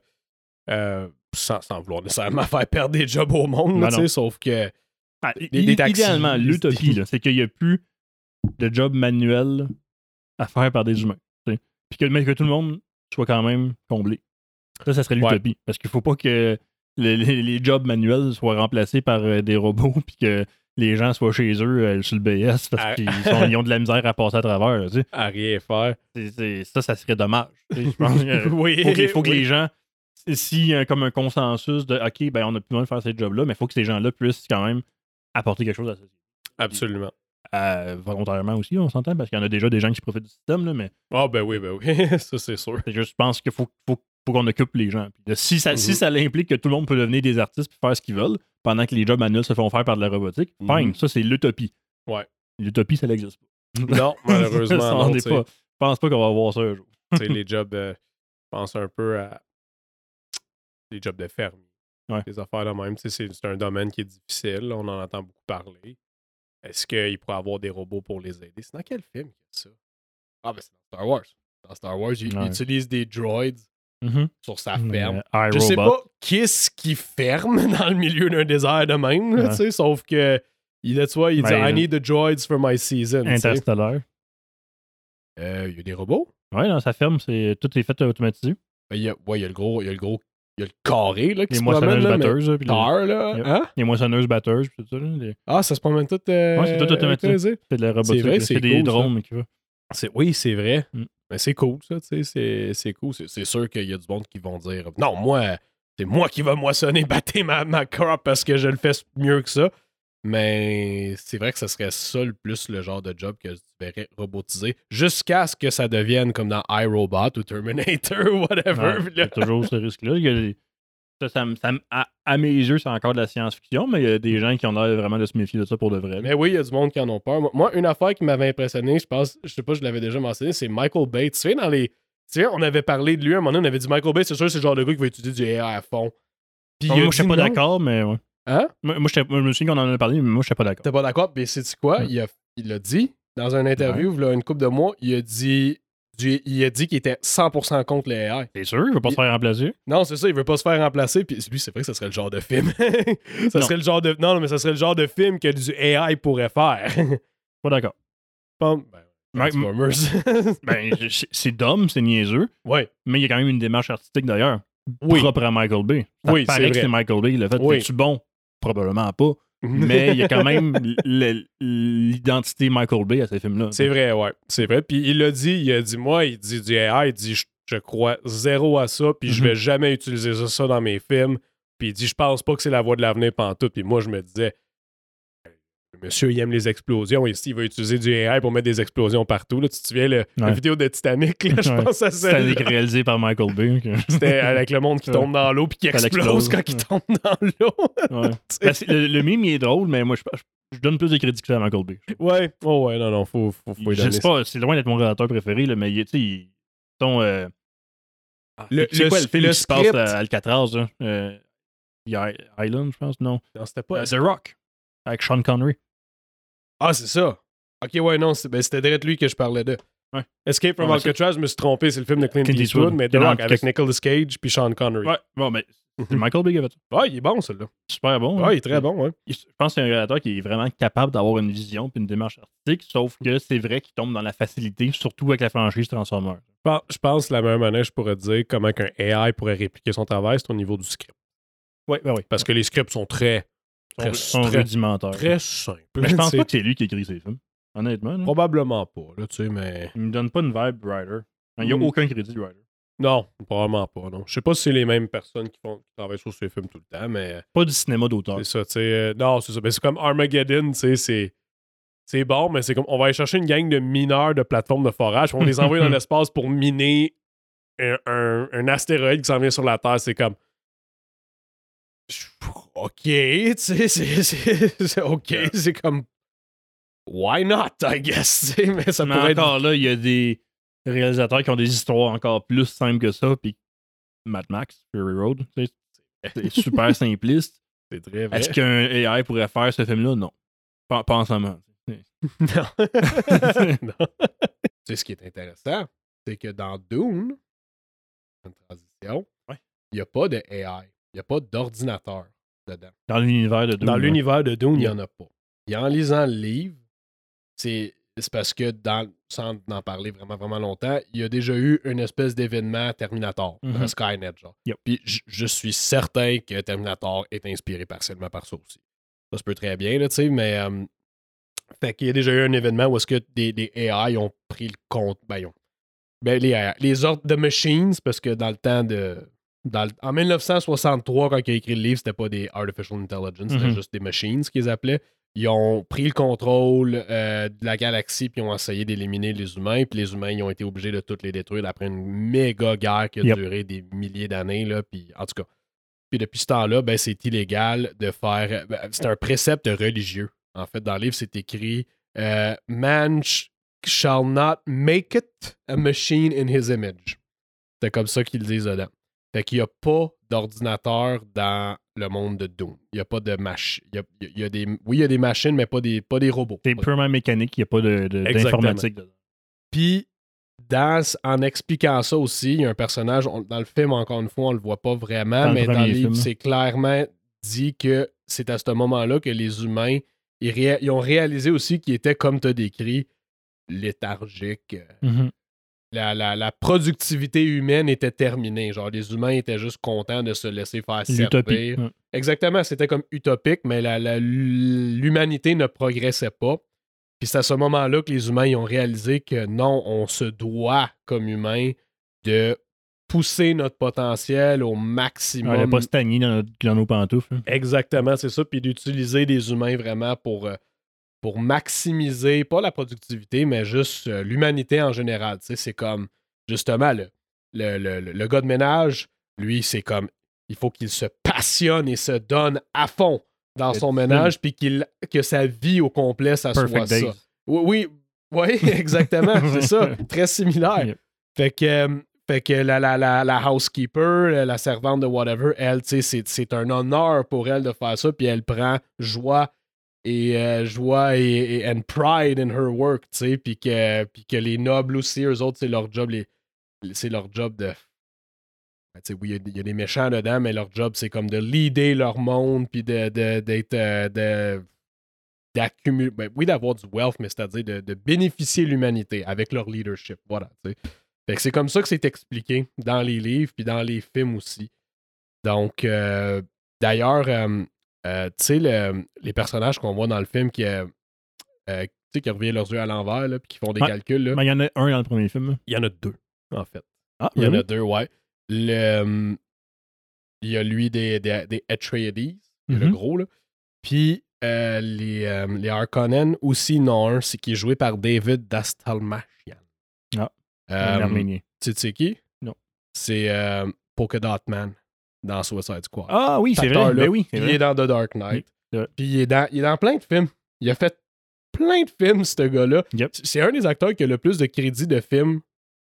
[SPEAKER 2] Sans vouloir nécessairement faire perdre des jobs au monde, sauf que des taxis,
[SPEAKER 1] idéalement, l'utopie, c'est qu'il n'y a plus de job manuel à faire par des humains. Puis que tout le monde soit quand même comblé. Ça serait l'utopie. Parce qu'il faut pas que les jobs manuels soient remplacés par des robots puis que les gens soient chez eux sur le BS parce qu'ils ont de la misère à passer à travers. Tu sais.
[SPEAKER 2] À rien faire.
[SPEAKER 1] Ça serait dommage. Je pense qu'il faut que les gens, s'il y a comme un consensus de OK, ben on a plus besoin de faire ces jobs-là, mais il faut que ces gens-là puissent quand même apporter quelque chose à la société.
[SPEAKER 2] Absolument.
[SPEAKER 1] Volontairement aussi, on s'entend, parce qu'il y en a déjà des gens qui profitent du système, là, mais...
[SPEAKER 2] Ah, ben oui, ça c'est sûr.
[SPEAKER 1] C'est juste, je pense qu'il faut qu'on occupe les gens. Puis, si ça implique que tout le monde peut devenir des artistes et faire ce qu'ils veulent, pendant que les jobs manuels se font faire par de la robotique, fine, ça c'est l'utopie.
[SPEAKER 2] Ouais.
[SPEAKER 1] L'utopie, ça n'existe pas.
[SPEAKER 2] Non, malheureusement, non.
[SPEAKER 1] Je pense pas qu'on va voir ça un jour.
[SPEAKER 2] Tu sais, les jobs, je pense un peu à les jobs de ferme.
[SPEAKER 1] Ouais.
[SPEAKER 2] Les affaires de même, c'est un domaine qui est difficile, on en entend beaucoup parler. Est-ce qu'il pourrait y avoir des robots pour les aider? C'est dans quel film qu'il y a ça? Ah, ben c'est dans Star Wars. Dans Star Wars, il utilise des droids sur sa ferme. Je sais pas qu'est-ce qui ferme dans le milieu d'un désert de même, là, sauf que il dit I need the droids for my season.
[SPEAKER 1] Interstellar.
[SPEAKER 2] Il y a des robots?
[SPEAKER 1] Ouais, dans sa ferme, tout est fait automatisé.
[SPEAKER 2] Il y a le carré là, qui
[SPEAKER 1] les
[SPEAKER 2] se promène.
[SPEAKER 1] Les moissonneuses batteuses, tout ça.
[SPEAKER 2] Ah, ça se promène tout.
[SPEAKER 1] C'est tout automatisé. C'est de la robotique.
[SPEAKER 2] C'est vrai,
[SPEAKER 1] c'est des drones qui vont.
[SPEAKER 2] Oui, c'est vrai. Mais c'est cool, ça. C'est cool. C'est sûr qu'il y a du monde qui vont dire non, moi, c'est moi qui va moissonner, battre ma crop parce que je le fais mieux que ça. Mais c'est vrai que ce serait ça le genre de job que tu verrais robotisé jusqu'à ce que ça devienne comme dans iRobot ou Terminator ou whatever.
[SPEAKER 1] Il y a toujours ce risque-là. À mes yeux, c'est encore de la science-fiction, mais il y a des gens qui ont l'air vraiment de se méfier de ça pour de vrai.
[SPEAKER 2] Mais oui, il y a du monde qui en ont peur. Moi, une affaire qui m'avait impressionné, je sais pas, je l'avais déjà mentionné, c'est Michael Bates. Tu sais, on avait parlé de lui, à un moment donné, on avait dit Michael Bates, c'est sûr, c'est le genre de gars qui va étudier du AI à fond.
[SPEAKER 1] Puis moi, je suis pas d'accord, mais ouais.
[SPEAKER 2] Hein?
[SPEAKER 1] Moi, je me souviens qu'on en a parlé, mais moi, je suis pas d'accord.
[SPEAKER 2] T'es pas d'accord? Mais c'est quoi? Il a dit, dans une interview, il y a une couple de mois, il a dit qu'il était 100% contre les AI.
[SPEAKER 1] C'est sûr, il veut pas se faire remplacer.
[SPEAKER 2] Non, c'est ça, il veut pas se faire remplacer. Puis lui, c'est vrai que ça serait le genre de film. Serait le genre de... Non, mais ça serait le genre de film que du AI pourrait faire.
[SPEAKER 1] Pas d'accord. C'est dumb, c'est niaiseux.
[SPEAKER 2] Ouais.
[SPEAKER 1] Mais il y a quand même une démarche artistique d'ailleurs. Propre à Michael Bay. Ça paraît que c'est Michael Bay. Le fait que es-tu bon? Probablement pas. Mais il y a quand même l'identité Michael Bay à ces films-là.
[SPEAKER 2] C'est vrai, ouais. C'est vrai. Puis il a dit du AI, il dit je crois zéro à ça, puis je vais jamais utiliser ça dans mes films. Puis il dit je pense pas que c'est la voie de l'avenir pantoute. Puis moi, je me disais, monsieur, il aime les explosions. Ici, il va utiliser du AI pour mettre des explosions partout. Là, tu te souviens, la vidéo de Titanic, là, je pense à ça.
[SPEAKER 1] Titanic réalisé par Michael Bay.
[SPEAKER 2] C'était avec le monde qui tombe dans l'eau puis qui explose quand il tombe dans l'eau.
[SPEAKER 1] Le mime, il est drôle, mais moi, je donne plus de crédit que ça à Michael Bay.
[SPEAKER 2] Ouais. Oh, ouais, non, faut y donner.
[SPEAKER 1] Je sais pas, c'est loin d'être mon réalisateur préféré, là, mais c'est quoi le film qui se passe à Alcatraz? Island, je pense, non.
[SPEAKER 2] Non, c'était pas...
[SPEAKER 1] The Rock, avec Sean Connery.
[SPEAKER 2] Ah, c'est ça. Ok, ouais, non, c'était direct lui que je parlais de.
[SPEAKER 1] Ouais.
[SPEAKER 2] Escape from Alcatraz, je me suis trompé, c'est le film de Clint Eastwood, mais The Rock avec Nicolas Cage puis Sean Connery.
[SPEAKER 1] Ouais, bon, mais c'est Michael Bay qui a fait ça.
[SPEAKER 2] Ouais, il est bon, celui-là.
[SPEAKER 1] Super bon.
[SPEAKER 2] Ouais, il est très bon, ouais.
[SPEAKER 1] Je pense que c'est un réalisateur qui est vraiment capable d'avoir une vision puis une démarche artistique, sauf que c'est vrai qu'il tombe dans la facilité, surtout avec la franchise Transformers.
[SPEAKER 2] Je pense que la même année, je pourrais dire comment un AI pourrait répliquer son travail, c'est au niveau du script.
[SPEAKER 1] Oui, ben oui.
[SPEAKER 2] Parce que les scripts sont très
[SPEAKER 1] rudimentaires.
[SPEAKER 2] Très simples.
[SPEAKER 1] Mais je pense pas que c'est lui qui écrit ces films. Honnêtement.
[SPEAKER 2] Probablement pas, là, tu sais, mais...
[SPEAKER 1] Il me donne pas une vibe writer. Il n'y a aucun crédit writer.
[SPEAKER 2] Non, probablement pas, non. Je sais pas si c'est les mêmes personnes qui travaillent sur ces films tout le temps, mais...
[SPEAKER 1] Pas du cinéma d'auteur.
[SPEAKER 2] C'est ça, tu sais. Non, c'est ça. Mais c'est comme Armageddon, tu sais, c'est bon, mais c'est comme... On va aller chercher une gang de mineurs de plateformes de forage, on va les envoyer dans l'espace pour miner un astéroïde qui s'en vient sur la Terre. C'est comme... OK, tu sais, c'est OK, c'est comme... Why not, I guess? Mais ça pourrait
[SPEAKER 1] encore là, il y a des réalisateurs qui ont des histoires encore plus simples que ça, puis Mad Max, Fury Road, c'est super simpliste.
[SPEAKER 2] C'est très vrai.
[SPEAKER 1] Est-ce qu'un AI pourrait faire ce film-là? Non. Pas en ce moment.
[SPEAKER 2] Non. Non. Tu sais, ce qui est intéressant, c'est que dans Dune, une transition, il n'y a pas de AI. Il n'y a pas d'ordinateur dedans.
[SPEAKER 1] Dans l'univers de Dune.
[SPEAKER 2] Dans l'univers de Dune, il n'y en a pas. Et en lisant le livre, c'est c'est parce que, sans en parler vraiment, vraiment longtemps, il y a déjà eu une espèce d'événement Terminator, Skynet, genre.
[SPEAKER 1] Yep.
[SPEAKER 2] Puis je suis certain que Terminator est inspiré partiellement par ça aussi. Ça se peut très bien, là, tu sais, mais... fait qu'il y a déjà eu un événement où est-ce que des AI ont pris le compte... les ordres de machines, parce que dans le temps de... en 1963, quand il a écrit le livre, c'était pas des Artificial Intelligence, c'était juste des machines, ce qu'ils appelaient. Ils ont pris le contrôle de la galaxie puis ils ont essayé d'éliminer les humains. Puis les humains, ils ont été obligés de toutes les détruire après une méga guerre qui a duré des milliers d'années. Là, puis, en tout cas, puis depuis ce temps-là, ben, c'est illégal de faire... c'est un précepte religieux. En fait, dans le livre, c'est écrit « Man shall not make it a machine in his image ». C'est comme ça qu'ils le disent dedans. Fait qu'il n'y a pas d'ordinateur dans le monde de Doom. Il n'y a pas de machine. Oui, il y a des machines, mais pas des robots.
[SPEAKER 1] C'est purement mécanique, il n'y a pas d'informatique dedans.
[SPEAKER 2] Puis, en expliquant ça aussi, il y a un personnage, dans le film, encore une fois, on ne le voit pas vraiment, mais dans le livre, c'est clairement dit que c'est à ce moment-là que les humains, ils ont réalisé aussi qu'ils étaient, comme tu as décrit, léthargiques. La productivité humaine était terminée. Genre, les humains étaient juste contents de se laisser faire servir.
[SPEAKER 1] Ouais.
[SPEAKER 2] Exactement, c'était comme utopique, mais l'humanité ne progressait pas. Puis c'est à ce moment-là que les humains ils ont réalisé que non, on se doit, comme humains, de pousser notre potentiel au maximum.
[SPEAKER 1] On n'a pas stagné dans nos pantoufles.
[SPEAKER 2] Exactement, c'est ça. Puis d'utiliser des humains vraiment pour maximiser, pas la productivité, mais juste l'humanité en général. Tu sais, c'est comme, justement, le gars de ménage, lui, c'est comme, il faut qu'il se passionne et se donne à fond dans son ménage, puis que sa vie au complet, ça soit ça. Oui, exactement, c'est ça. Très similaire.
[SPEAKER 1] Yep.
[SPEAKER 2] Fait que la housekeeper, la servante de whatever, elle, tu sais, c'est un honneur pour elle de faire ça, puis elle prend joie et and pride in her work, tu sais, puis que les nobles aussi, eux autres, c'est leur job, c'est leur job de... Ben, tu sais, oui, il y a des méchants dedans, mais leur job, c'est comme de leader leur monde, puis d'accumuler... Ben, oui, d'avoir du wealth, mais c'est-à-dire de bénéficier l'humanité avec leur leadership, voilà, tu sais. Fait que c'est comme ça que c'est expliqué dans les livres, puis dans les films aussi. Donc, d'ailleurs... tu sais, les personnages qu'on voit dans le film qui reviennent leurs yeux à l'envers puis qui font des calculs. Là.
[SPEAKER 1] Mais il y en a un dans le premier film. Là.
[SPEAKER 2] Il y en a deux, en fait.
[SPEAKER 1] Ah,
[SPEAKER 2] il y en a deux, ouais. Il y a lui des Atreides, le gros, là. Puis les Harkonnen aussi, non un, c'est qui est joué par David Dastmalchian.
[SPEAKER 1] Ah, un Arménien.
[SPEAKER 2] Tu sais qui?
[SPEAKER 1] Non.
[SPEAKER 2] C'est Polka Dot Man. Dans Suicide Squad.
[SPEAKER 1] Ah oui, c'est vrai. Ben oui,
[SPEAKER 2] il est dans The Dark Knight.
[SPEAKER 1] Oui.
[SPEAKER 2] Puis il est dans plein de films. Il a fait plein de films, ce gars-là.
[SPEAKER 1] Yep.
[SPEAKER 2] C'est un des acteurs qui a le plus de crédits de films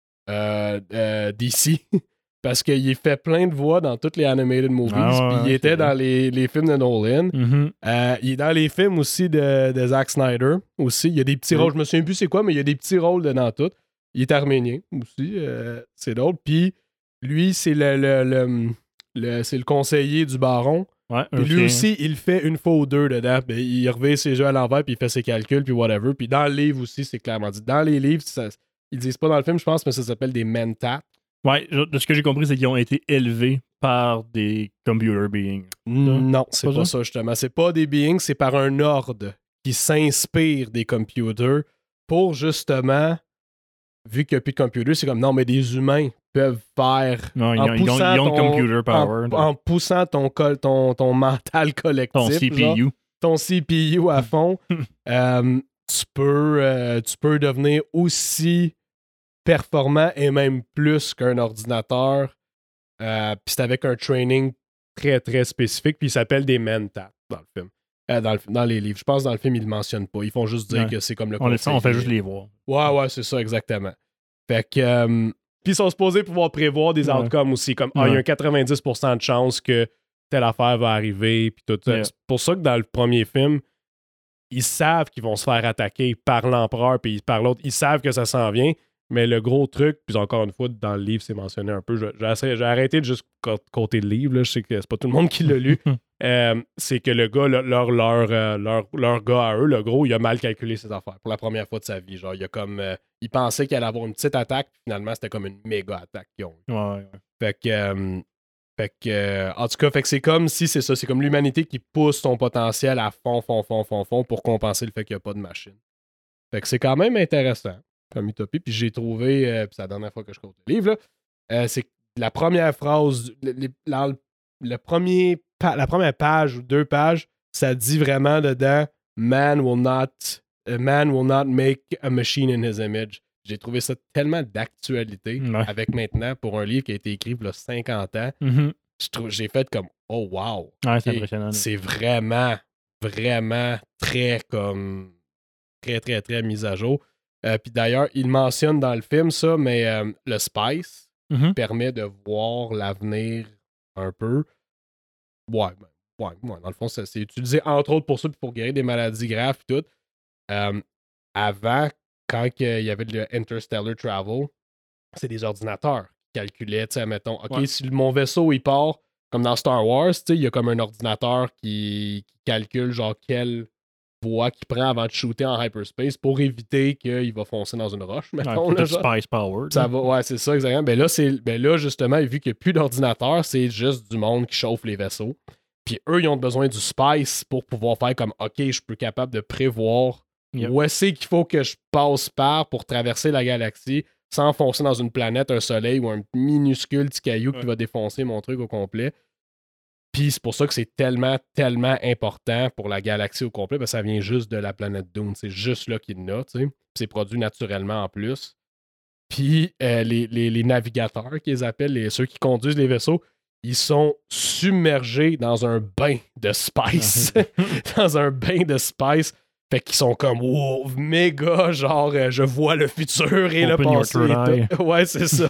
[SPEAKER 2] d'ici. Parce qu'il fait plein de voix dans toutes les animated movies. Puis il était dans les films de Nolan. Il est dans les films aussi de Zack Snyder. Aussi. Il y a des petits rôles. Je me souviens plus c'est quoi, mais il y a des petits rôles dedans tout. Il est arménien aussi. C'est drôle. Puis lui, c'est c'est le conseiller du baron.
[SPEAKER 1] Ouais,
[SPEAKER 2] puis lui aussi, il fait une fois ou deux dedans. Puis il revient ses jeux à l'envers, puis il fait ses calculs, puis whatever. Puis dans le livre aussi, c'est clairement dit. Dans les livres, ils disent pas dans le film, je pense, mais ça s'appelle des mentats.
[SPEAKER 1] Ouais, de ce que j'ai compris, c'est qu'ils ont été élevés par des computer beings.
[SPEAKER 2] Non, c'est pas ça, justement. C'est pas des beings, c'est par un ordre qui s'inspire des computers pour justement, vu qu'il n'y a plus de computers, c'est comme non, mais des humains peuvent faire
[SPEAKER 1] non, ils ont computer power.
[SPEAKER 2] En poussant ton mental collectif.
[SPEAKER 1] Ton CPU.
[SPEAKER 2] Genre, ton CPU à fond. Tu peux devenir aussi performant et même plus qu'un ordinateur. Puis c'est avec un training très, très spécifique. Puis il s'appelle des mentats dans le film. Dans les livres. Je pense que dans le film, ils ne le mentionnent pas. Ils font juste dire que c'est comme le
[SPEAKER 1] on fait juste les voir.
[SPEAKER 2] Ouais, c'est ça, exactement. Fait que... Puis ils sont supposés pouvoir prévoir des outcomes aussi, comme il y a un 90% de chance que telle affaire va arriver, puis tout ça. C'est pour ça que dans le premier film, ils savent qu'ils vont se faire attaquer par l'empereur puis par l'autre. Ils savent que ça s'en vient, Mais le gros truc, puis encore une fois, dans le livre, c'est mentionné un peu. J'ai arrêté de juste côté le livre. Là, je sais que c'est pas tout le monde qui l'a lu. C'est que le gars, leur gars à eux, le gros, il a mal calculé ses affaires pour la première fois de sa vie. Genre, il a comme. Il pensait qu'il allait avoir une petite attaque, puis finalement, c'était comme une méga attaque qu'ils ont eu.
[SPEAKER 1] Ouais.
[SPEAKER 2] Fait que, en tout cas, fait que c'est comme si c'est ça. C'est comme l'humanité qui pousse son potentiel à fond pour compenser le fait qu'il n'y a pas de machine. Fait que c'est quand même intéressant comme utopie. Puis j'ai trouvé, puis c'est la dernière fois que je compte le livre, là, c'est la première phrase, la première page ou 2 pages, ça dit vraiment dedans man will not make a machine in his image. J'ai trouvé ça tellement d'actualité avec maintenant pour un livre qui a été écrit il y a 50 ans. J'ai fait comme oh wow.
[SPEAKER 1] Ouais, c'est impressionnant.
[SPEAKER 2] C'est vraiment, vraiment très comme très mis à jour. Puis d'ailleurs, il mentionne dans le film ça, mais le Spice permet de voir l'avenir un peu. Ouais, dans le fond, c'est utilisé entre autres pour ça, puis pour guérir des maladies graves et tout. Avant, quand il y avait le Interstellar Travel, c'est des ordinateurs qui calculaient, tu sais, mettons, OK, si mon vaisseau, il part, comme dans Star Wars, tu sais, il y a comme un ordinateur qui calcule, genre, quelle voie qu'il prend avant de shooter en hyperspace pour éviter qu'il va foncer dans une roche, mettons.
[SPEAKER 1] Là, Spice Power.
[SPEAKER 2] Ça va, ouais, c'est ça, exactement. Là, justement, vu qu'il n'y a plus d'ordinateur, c'est juste du monde qui chauffe les vaisseaux. Puis eux, ils ont besoin du Spice pour pouvoir faire comme, OK, je suis capable de prévoir où est-ce qu'il faut que je passe par pour traverser la galaxie sans foncer dans une planète, un soleil ou un minuscule petit caillou qui va défoncer mon truc au complet. Puis c'est pour ça que c'est tellement important pour la galaxie au complet, parce que ça vient juste de la planète Dune. C'est juste là qu'il y en a, tu sais. C'est produit naturellement en plus. Puis les navigateurs qu'ils appellent, ceux qui conduisent les vaisseaux, ils sont submergés dans un bain de spice. Dans un bain de spice. Fait qu'ils sont comme wow, méga, genre je vois le futur et le passé. Ouais, c'est ça.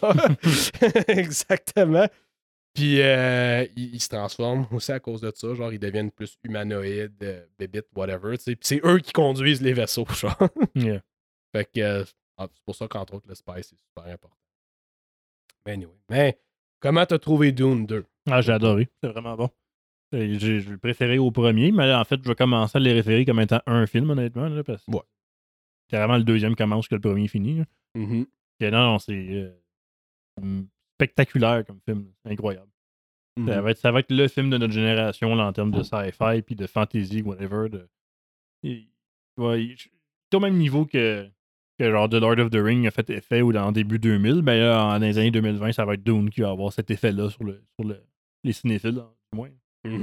[SPEAKER 2] Exactement. Puis ils se transforment aussi à cause de ça. Genre, ils deviennent plus humanoïdes, bébites, whatever. Puis c'est eux qui conduisent les vaisseaux, genre. Fait que c'est pour ça qu'entre autres, le spice est super important. Mais anyway. Mais comment t'as trouvé Dune 2?
[SPEAKER 1] Ah, j'ai adoré. C'est vraiment bon. J'ai le préféré au premier, mais là, en fait, je vais commencer à les référer comme étant un film, honnêtement. Là, parce que carrément, le deuxième commence que le premier finit. Et non, c'est spectaculaire comme film. C'est incroyable. Ça va être le film de notre génération là, en termes de sci-fi puis de fantasy, whatever. Il est au même niveau que genre The Lord of the Ring a fait effet ou dans début 2000. Ben là, dans les années 2020, ça va être Dune qui va avoir cet effet-là sur les cinéphiles, du moins.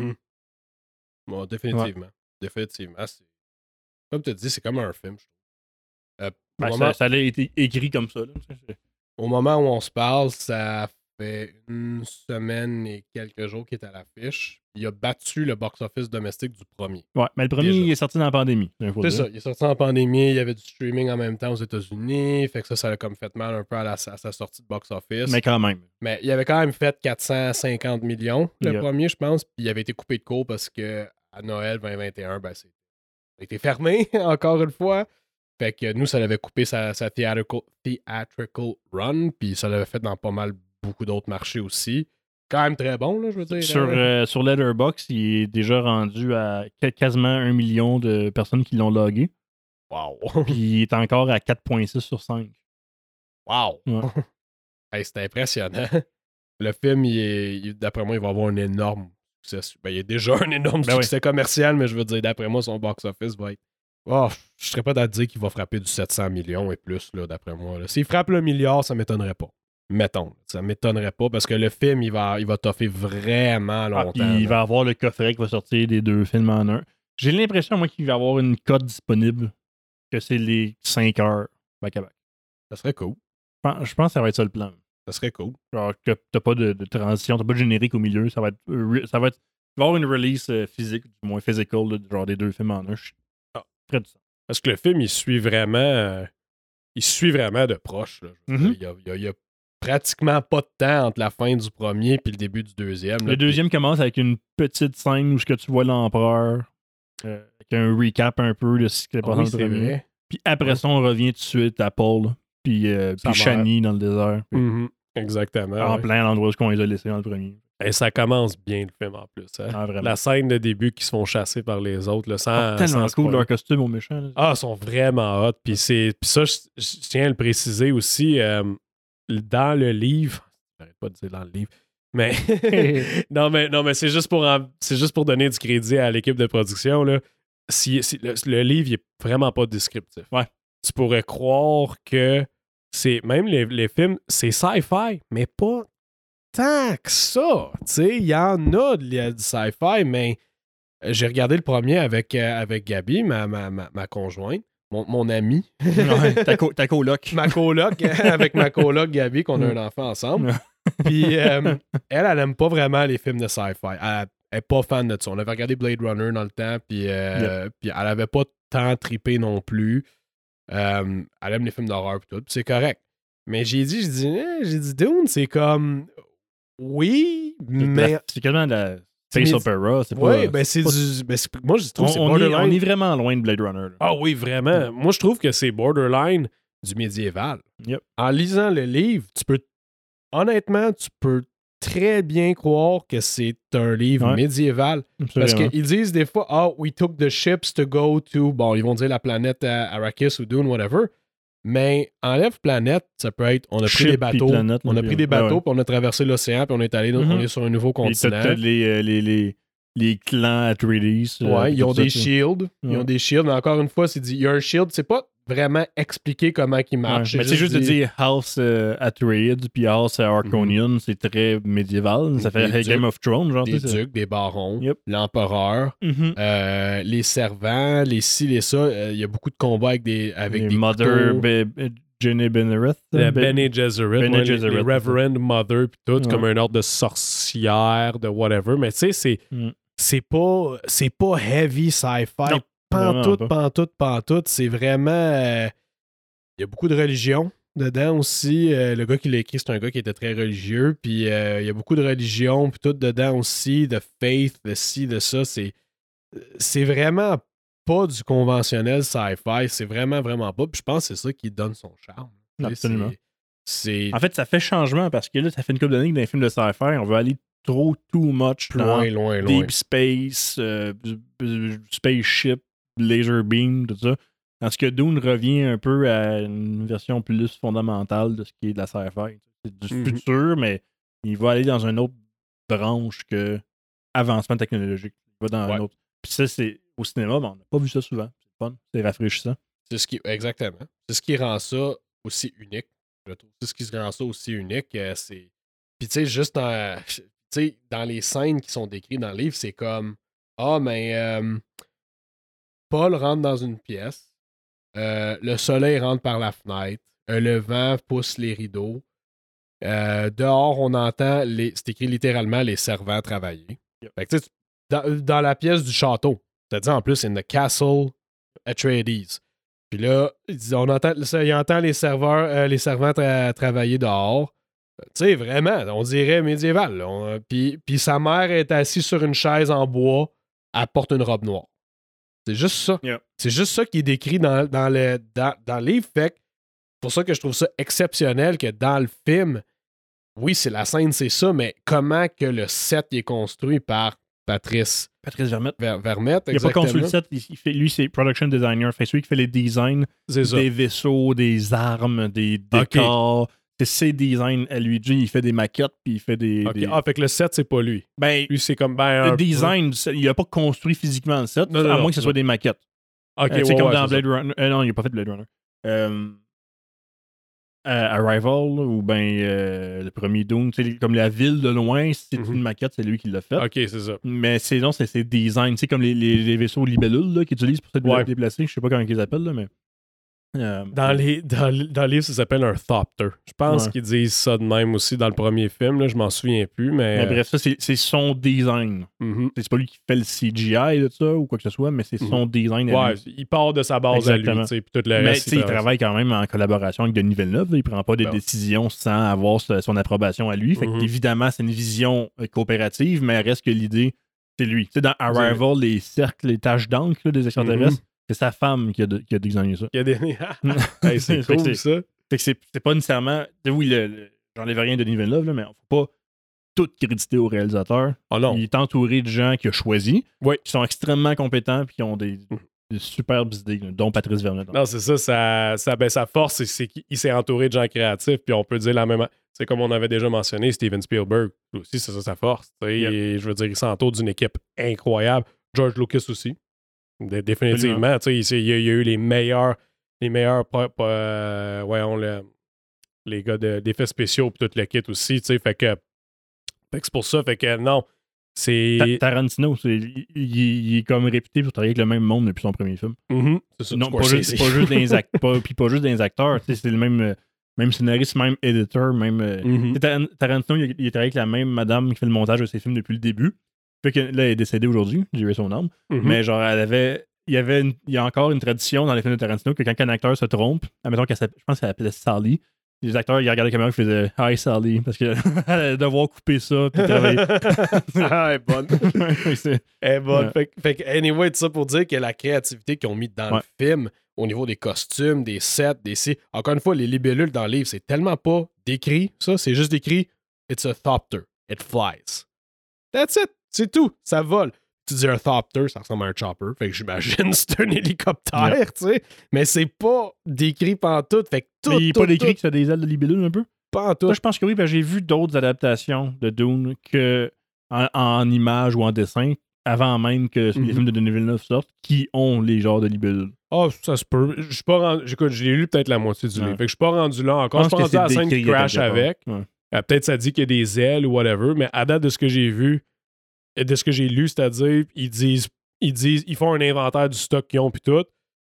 [SPEAKER 2] Bon, définitivement. Définitivement. Comme tu as dit, c'est comme un film, je trouve.
[SPEAKER 1] Ça a été écrit comme ça. Là.
[SPEAKER 2] Au moment où on se parle, ça fait 1 semaine et quelques jours qu'il est à l'affiche. Il a battu le box-office domestique du premier.
[SPEAKER 1] Ouais, mais le premier, il est sorti dans la pandémie.
[SPEAKER 2] C'est ça, il est sorti en pandémie. Il y avait du streaming en même temps aux États-Unis. Fait que ça a comme fait mal un peu à sa sortie de box-office.
[SPEAKER 1] Mais quand même.
[SPEAKER 2] Mais il avait quand même fait 450 millions, le premier, je pense. Puis il avait été coupé de court parce que à Noël 2021, ben, ça a été fermé, encore une fois. Fait que nous, ça l'avait coupé sa theatrical run, puis ça l'avait fait dans pas mal beaucoup d'autres marchés aussi. Quand même très bon, là, je veux dire.
[SPEAKER 1] Sur Letterboxd, il est déjà rendu à quasiment 1 million de personnes qui l'ont logué.
[SPEAKER 2] Wow!
[SPEAKER 1] Puis il est encore à 4.6 sur 5.
[SPEAKER 2] Wow!
[SPEAKER 1] Ouais.
[SPEAKER 2] Hey, c'est impressionnant. Le film, d'après moi, il va avoir un énorme succès. Ben, il y a déjà un énorme succès commercial, mais je veux dire, d'après moi, son box-office va être... Oh, je serais pas d'aller dire qu'il va frapper du 700 millions et plus, là, d'après moi. Là. S'il frappe le milliard, ça m'étonnerait pas. Mettons. Ça m'étonnerait pas parce que le film, il va toffer vraiment longtemps.
[SPEAKER 1] Il va avoir le coffret qui va sortir des 2 films en un. J'ai l'impression, moi, qu'il va y avoir une cote disponible que c'est les 5 heures back-à-back.
[SPEAKER 2] Ça serait cool.
[SPEAKER 1] Je pense que ça va être ça le plan.
[SPEAKER 2] Ça serait cool.
[SPEAKER 1] Genre que t'as pas de transition, t'as pas de générique au milieu. Ça va être. Il va y avoir une release physique, du moins physical, là, genre des 2 films en un. Très du sens.
[SPEAKER 2] Parce que le film, il suit vraiment de proche. Là. Il y a pratiquement pas de temps entre la fin du premier et le début du deuxième. Là,
[SPEAKER 1] le deuxième commence avec une petite scène où tu vois l'empereur, avec un recap un peu de ce qui s'est passé dans le premier. Puis après ça, on revient tout de suite à Paul. puis Shani dans le désert.
[SPEAKER 2] Exactement.
[SPEAKER 1] En plein l'endroit où on les a laissés dans le premier.
[SPEAKER 2] Et ça commence bien, le film, en plus. Hein?
[SPEAKER 1] Ah,
[SPEAKER 2] la scène de début qui se font chasser par les autres, là,
[SPEAKER 1] tellement cool, leur costume aux méchants. Là.
[SPEAKER 2] Ah, ils sont vraiment hot. Puis ça, je tiens à le préciser aussi, dans le livre... J'arrête pas de dire dans le livre. Mais non, mais c'est juste pour donner du crédit à l'équipe de production. Là. Le livre, il est vraiment pas descriptif.
[SPEAKER 1] Ouais.
[SPEAKER 2] Tu pourrais croire que même les films, c'est sci-fi, mais pas tant que ça. Il y en a du sci-fi, mais j'ai regardé le premier avec Gabi, ma conjointe, mon amie.
[SPEAKER 1] Ouais, ta coloc.
[SPEAKER 2] Ma coloc, avec ma coloc Gabi, qu'on a un enfant ensemble. Puis elle aime pas vraiment les films de sci-fi. Elle est pas fan de ça. On avait regardé Blade Runner dans le temps, puis elle avait pas tant trippé non plus. Elle aime les films d'horreur et tout, puis c'est correct. Mais j'ai dit, Dune, c'est comme... Oui, mais...
[SPEAKER 1] C'est quasiment de la space opera.
[SPEAKER 2] Oui, ben c'est moi, je trouve que c'est borderline...
[SPEAKER 1] On est vraiment loin de Blade Runner. Là.
[SPEAKER 2] Ah oui, vraiment. Moi, je trouve que c'est borderline du médiéval.
[SPEAKER 1] Yep.
[SPEAKER 2] En lisant le livre, honnêtement, tu peux très bien croire que c'est un livre médiéval. Parce qu'ils disent des fois, we took the ships to go to... Bon, ils vont dire la planète Arrakis ou Dune, whatever. Mais enlève planète, ça peut être... On a pris des bateaux, puis on a traversé l'océan, puis on est allé on est sur un nouveau continent.
[SPEAKER 1] Et les clans Atreides.
[SPEAKER 2] Ils ont des shields. Ils ont des shields, mais encore une fois, c'est dit, il y a un shield, c'est pas vraiment expliquer comment il marche.
[SPEAKER 1] Mais c'est juste de dire House Atreides puis House Harkonnen, c'est très médiéval. Ça fait Game of Thrones, genre.
[SPEAKER 2] Des ducs, des barons, l'empereur, les servants, les ci, les ça. Il y a beaucoup de combats avec des
[SPEAKER 1] Mother Bene Gesserit.
[SPEAKER 2] Bene Gesserit, les Reverend Mother, puis tout, comme un ordre de sorcière, de whatever. Mais tu sais, c'est pas heavy sci-fi. Pantoute. C'est vraiment... Il y a beaucoup de religion dedans aussi. Le gars qui l'a écrit, c'est un gars qui était très religieux. Puis il y a beaucoup de religion, puis tout dedans aussi, de faith, de ci, de ça. C'est vraiment pas du conventionnel sci-fi. C'est vraiment, vraiment pas. Puis je pense que c'est ça qui donne son charme.
[SPEAKER 1] Absolument. En fait, ça fait changement parce que là, ça fait une couple d'années que dans les films de sci-fi, on veut aller too much
[SPEAKER 2] loin.
[SPEAKER 1] Deep space, spaceship, laser beam, tout ça. Tandis que Dune revient un peu à une version plus fondamentale de ce qui est de la sci-fi. C'est du futur, mais il va aller dans une autre branche que avancement technologique. Il va dans un autre. Puis ça, c'est au cinéma, mais on n'a pas vu ça souvent. C'est fun, c'est rafraîchissant.
[SPEAKER 2] Exactement. C'est ce qui rend ça aussi unique, je trouve. C'est ce qui rend ça aussi unique. C'est... Puis tu sais, juste dans les scènes qui sont décrites dans le livre, c'est comme Paul rentre dans une pièce, le soleil rentre par la fenêtre, le vent pousse les rideaux. Dehors, on entend, c'est écrit littéralement, les servants travailler. Fait que, dans la pièce du château, c'est-à-dire en plus, in the castle Atreides. Puis là, il entend les servants travailler dehors. Tu sais, vraiment, on dirait médiéval. Puis sa mère est assise sur une chaise en bois, elle porte une robe noire. C'est juste ça.
[SPEAKER 1] Yeah.
[SPEAKER 2] C'est juste ça qui est décrit dans le livre. Fait que c'est pour ça que je trouve ça exceptionnel que dans le film, oui, c'est la scène, c'est ça, mais comment que le set est construit par Patrice
[SPEAKER 1] Vermette.
[SPEAKER 2] Vermette,
[SPEAKER 1] il n'a pas construit le set, lui, c'est production designer. Fait celui qui fait les designs des vaisseaux, des armes, des décors. Okay. C'est ses designs à lui. Il fait des maquettes, puis il fait des...
[SPEAKER 2] fait que le set, c'est pas lui.
[SPEAKER 1] Ben,
[SPEAKER 2] lui, c'est comme...
[SPEAKER 1] le design, il n'a pas construit physiquement le set, à moins que ce soit des maquettes. C'est comme dans Blade Runner. Non, il n'a pas fait Blade Runner. Arrival, ou le premier Dune, comme la ville de loin, c'est une maquette, c'est lui qui l'a fait.
[SPEAKER 2] Ok, c'est ça.
[SPEAKER 1] Mais sinon, c'est ses designs. C'est comme les vaisseaux libellules qu'ils utilisent pour se déplacer. Je sais pas comment ils les appellent, là, mais...
[SPEAKER 2] Dans le livre, ça s'appelle un thopter. Je pense qu'ils disent ça de même aussi dans le premier film. Là, je m'en souviens plus. Mais
[SPEAKER 1] bref, ça, c'est son design. C'est pas lui qui fait le CGI de ça ou quoi que ce soit, mais c'est son design.
[SPEAKER 2] Il part de sa base à lui. Puis tout le reste,
[SPEAKER 1] il travaille quand même en collaboration avec Denis Villeneuve. Il prend pas des décisions sans avoir son approbation à lui. Fait évidemment, c'est une vision coopérative, mais reste que l'idée, c'est lui. Tu sais, dans Arrival, les cercles, les taches d'encre des extraterrestres, c'est sa femme qui a designé ça.
[SPEAKER 2] C'est cool, ça.
[SPEAKER 1] Fait que c'est pas nécessairement... Oui, j'enlève rien de Denis Villeneuve, là, mais faut pas tout créditer au réalisateur.
[SPEAKER 2] Oh non.
[SPEAKER 1] Il est entouré de gens qu'il a choisis,
[SPEAKER 2] oui.
[SPEAKER 1] qui sont extrêmement compétents et qui ont des superbes idées, dont Patrice Vermette.
[SPEAKER 2] Non, c'est ça. Sa force, c'est qu'il s'est entouré de gens créatifs, puis on peut dire la même... C'est comme on avait déjà mentionné, Steven Spielberg aussi, c'est ça sa force. Je veux dire, il s'entoure d'une équipe incroyable. George Lucas aussi. Définitivement. Il y a eu les meilleurs les gars d'effets spéciaux puis tout le kit aussi. Fait que c'est pour ça. Fait que non, c'est...
[SPEAKER 1] Tarantino, il est comme réputé pour travailler avec le même monde depuis son premier film.
[SPEAKER 2] C'est ça.
[SPEAKER 1] Non, pas juste dans les acteurs. C'est le même scénariste, même éditeur, même... Tarantino, il travaille avec la même madame qui fait le montage de ses films depuis le début. Fait que là, elle est décédée aujourd'hui, j'ai eu son âme. Mais genre, il y a encore une tradition dans les films de Tarantino que quand un acteur se trompe, admettons je pense qu'elle s'appelait Sally, les acteurs, ils regardaient la caméra et faisaient « Hi Sally », parce qu'elle allait devoir couper ça puis travailler.
[SPEAKER 2] Elle est bonne. Elle est bonne. Ouais. Fait que, anyway, tout ça pour dire que la créativité qu'ils ont mis dans le film, au niveau des costumes, des sets, encore une fois, les libellules dans le livre, c'est tellement pas décrit, ça, c'est juste décrit « It's a thopter. It flies. » That's it. C'est tout. Ça vole. Tu dis un thopter, ça ressemble à un chopper. Fait que j'imagine que c'est un hélicoptère, tu sais. Mais c'est pas décrit pantoute. Fait que tout.
[SPEAKER 1] Mais il n'est pas décrit que ça a des ailes de libellule un peu?
[SPEAKER 2] Pantoute.
[SPEAKER 1] Ça, je pense que oui, parce que j'ai vu d'autres adaptations de Dune que en images ou en dessin, avant même que les films de Denis Villeneuve sortent, qui ont les genres de libellules.
[SPEAKER 2] Ah, ça se peut. Je suis pas rendu. Écoute, j'ai lu peut-être la moitié du livre. Fait que je suis pas rendu là encore. Je suis pas rendu à la scène qui crash avec. Peut-être ça dit qu'il y a des ailes ou whatever, mais à date de ce que j'ai vu, de ce que j'ai lu, c'est-à-dire, ils font un inventaire du stock qu'ils ont puis tout.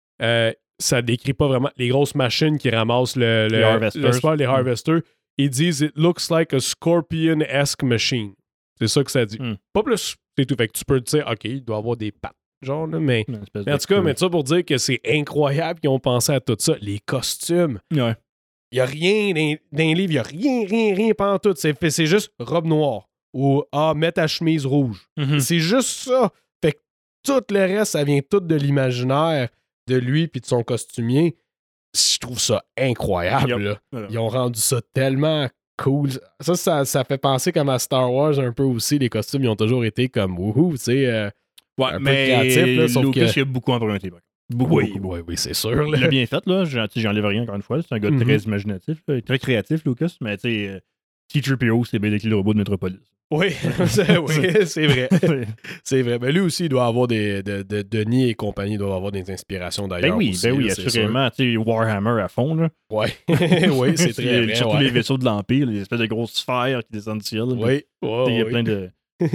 [SPEAKER 2] Ça décrit pas vraiment les grosses machines qui ramassent les harvesters. Ils disent It looks like a scorpion-esque machine. C'est ça que ça dit. Pas plus, c'est tout. Fait que tu peux te dire, OK, il doit avoir des pattes. Genre, là, mais en tout cas, mais ça pour dire que c'est incroyable qu'ils ont pensé à tout ça. Les costumes.
[SPEAKER 1] Ouais.
[SPEAKER 2] Il n'y a rien dans les livres, il n'y a rien pantoute. C'est juste robe noire. Ou mets ta chemise rouge. C'est juste ça. Fait que tout le reste, ça vient tout de l'imaginaire de lui puis de son costumier. Je trouve ça incroyable. Là. Ils ont rendu ça tellement cool. Ça fait penser comme à Star Wars un peu aussi. Les costumes, ils ont toujours été comme wouhou, tu sais.
[SPEAKER 1] Un peu créatif. Là, sauf Lucas, il a beaucoup emprunté.
[SPEAKER 2] Oui, c'est sûr.
[SPEAKER 1] Il l'a bien fait, là. J'enlève rien encore une fois. C'est un gars très imaginatif, là, très créatif, Lucas. Mais tu sais, T-3PO, c'est bien écrit le robot de Metropolis.
[SPEAKER 2] Oui, c'est vrai. C'est vrai. Mais lui aussi, il doit avoir Denis et compagnie doivent avoir des inspirations d'ailleurs.
[SPEAKER 1] Ben oui, assurément. Tu sais, Warhammer à fond, là.
[SPEAKER 2] Oui, c'est très vrai.
[SPEAKER 1] Surtout les vaisseaux de l'Empire, les espèces de grosses sphères qui descendent du ciel.
[SPEAKER 2] Oui.
[SPEAKER 1] Il y a plein de...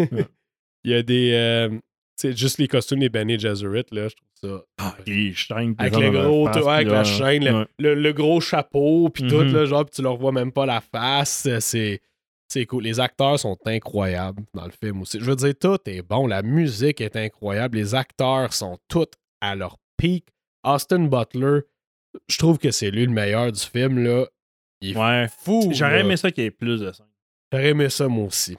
[SPEAKER 2] Il y a des... c'est juste les costumes des Bene Gesserit, là, je trouve ça...
[SPEAKER 1] les chaînes.
[SPEAKER 2] Avec le gros... avec la chaîne, le gros chapeau, puis tout, là, genre, puis tu leur vois même pas la face. C'est cool. Les acteurs sont incroyables dans le film aussi. Je veux dire, tout est bon. La musique est incroyable. Les acteurs sont tous à leur pic. Austin Butler, je trouve que c'est lui le meilleur du film, là. Il est fou.
[SPEAKER 1] J'aurais aimé ça qu'il y ait plus de scènes.
[SPEAKER 2] J'aurais aimé ça, moi aussi.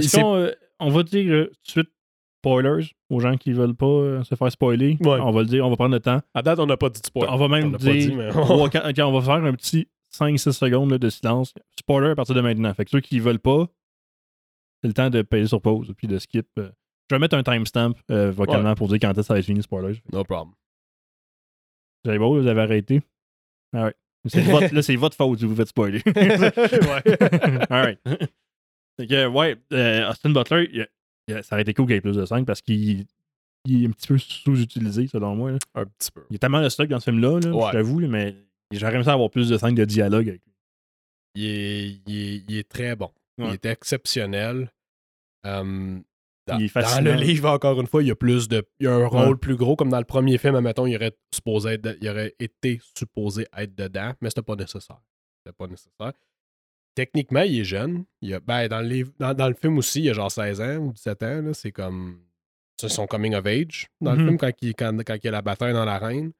[SPEAKER 1] On va dire tout de suite spoilers aux gens qui veulent pas se faire spoiler.
[SPEAKER 2] Ouais.
[SPEAKER 1] On va le dire, on va prendre le temps.
[SPEAKER 2] À date, on n'a pas dit de spoiler.
[SPEAKER 1] On va même dire... on va faire un petit 5-6 secondes là, de silence. Spoiler à partir de maintenant. Fait que ceux qui veulent pas, c'est le temps de payer sur pause puis de skip. Je vais mettre un timestamp vocalement pour dire quand est-ce que ça va être fini, spoilers.
[SPEAKER 2] No problem.
[SPEAKER 1] Vous avez beau, vous avez arrêté. Alright. C'est votre faute si vous faites spoiler. Alright. Fait que, Austin Butler, ça aurait été cool qu'il y ait plus de 5 parce qu'il est un petit peu sous-utilisé, selon moi. Là.
[SPEAKER 2] Un petit peu.
[SPEAKER 1] Il y a tellement de stock dans ce film-là, je t'avoue, mais j'aurais aimé ça avoir plus de scènes de dialogue avec lui.
[SPEAKER 2] Il est très bon. Ouais. Il est exceptionnel.
[SPEAKER 1] Il est fascinant.
[SPEAKER 2] Dans le livre, encore une fois, il y a un rôle plus gros. Comme dans le premier film, admettons, il aurait été supposé être dedans, mais c'était pas nécessaire. Techniquement, il est jeune. Dans le film aussi, il a genre 16 ans ou 17 ans. Là, c'est comme... C'est son coming of age dans le film quand il a la bataille dans l'arène.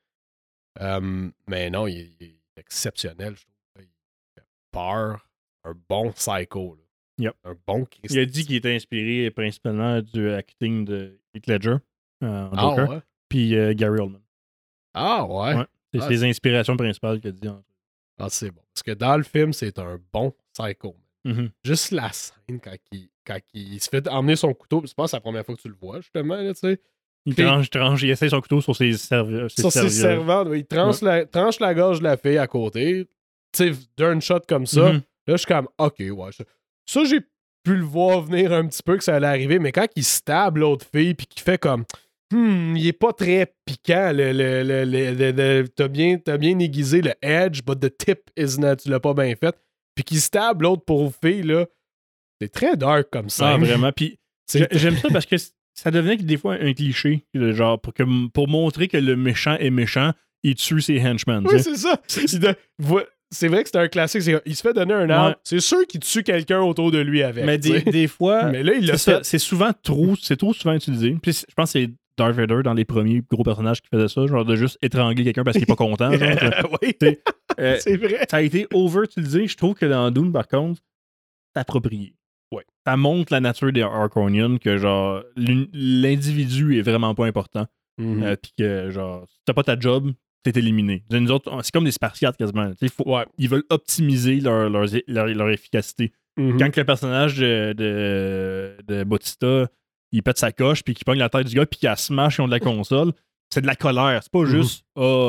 [SPEAKER 2] Mais non, il est exceptionnel, je trouve. Il fait peur. Un bon psycho. Là.
[SPEAKER 1] Yep.
[SPEAKER 2] Un bon Christ.
[SPEAKER 1] Il a dit qu'il était inspiré principalement du acting de Heath Ledger en Joker.
[SPEAKER 2] Ouais.
[SPEAKER 1] Puis Gary Oldman.
[SPEAKER 2] Ah ouais?
[SPEAKER 1] C'est ses inspirations principales qu'il a dit.
[SPEAKER 2] Ah, c'est bon. Parce que dans le film, c'est un bon psycho.
[SPEAKER 1] Mm-hmm.
[SPEAKER 2] Juste la scène quand il se fait emmener son couteau, je pense que c'est la première fois que tu le vois, justement, là, tu sais.
[SPEAKER 1] Il tranche, il essaie son couteau sur ses servantes.
[SPEAKER 2] Il tranche la gorge de la fille à côté. Tu sais, d'un shot comme ça.
[SPEAKER 1] Mm-hmm.
[SPEAKER 2] Là, je suis comme, OK, ouais. Ça, j'ai pu le voir venir un petit peu que ça allait arriver, mais quand il stab l'autre fille puis qu'il fait comme, il est pas très piquant. T'as bien aiguisé le edge, but the tip is not. Tu l'as pas bien fait. Puis qu'il stab l'autre pauvre fille, là. C'est très dark comme ça.
[SPEAKER 1] Ah, vraiment. Puis j'aime ça parce que ça devenait des fois un cliché. Genre, pour montrer que le méchant est méchant, il tue ses henchmen.
[SPEAKER 2] Oui, c'est ça. C'est vrai que c'est un classique. Il se fait donner un arme. Ouais. C'est sûr qu'il tue quelqu'un autour de lui avec.
[SPEAKER 1] Mais des fois,
[SPEAKER 2] mais là, il l'a fait.
[SPEAKER 1] C'est trop souvent utilisé. Puis je pense que c'est Darth Vader dans les premiers gros personnages qui faisaient ça, genre de juste étrangler quelqu'un parce qu'il est pas content. Genre,
[SPEAKER 2] oui, c'est vrai.
[SPEAKER 1] Ça a été over-utilisé. Je trouve que dans Dune, par contre, c'est approprié.
[SPEAKER 2] Ouais.
[SPEAKER 1] Ça montre la nature des Harkonnens, que genre l'individu est vraiment pas important.
[SPEAKER 2] Mm-hmm.
[SPEAKER 1] Puis que genre, si t'as pas ta job, t'es éliminé. Nous autres, c'est comme des Spartiates quasiment. Ils veulent optimiser leur efficacité.
[SPEAKER 2] Mm-hmm.
[SPEAKER 1] Quand le personnage de Bautista, il pète sa coche, puis qu'il pogne la tête du gars, puis qu'il a smash contre la console, c'est de la colère. C'est pas juste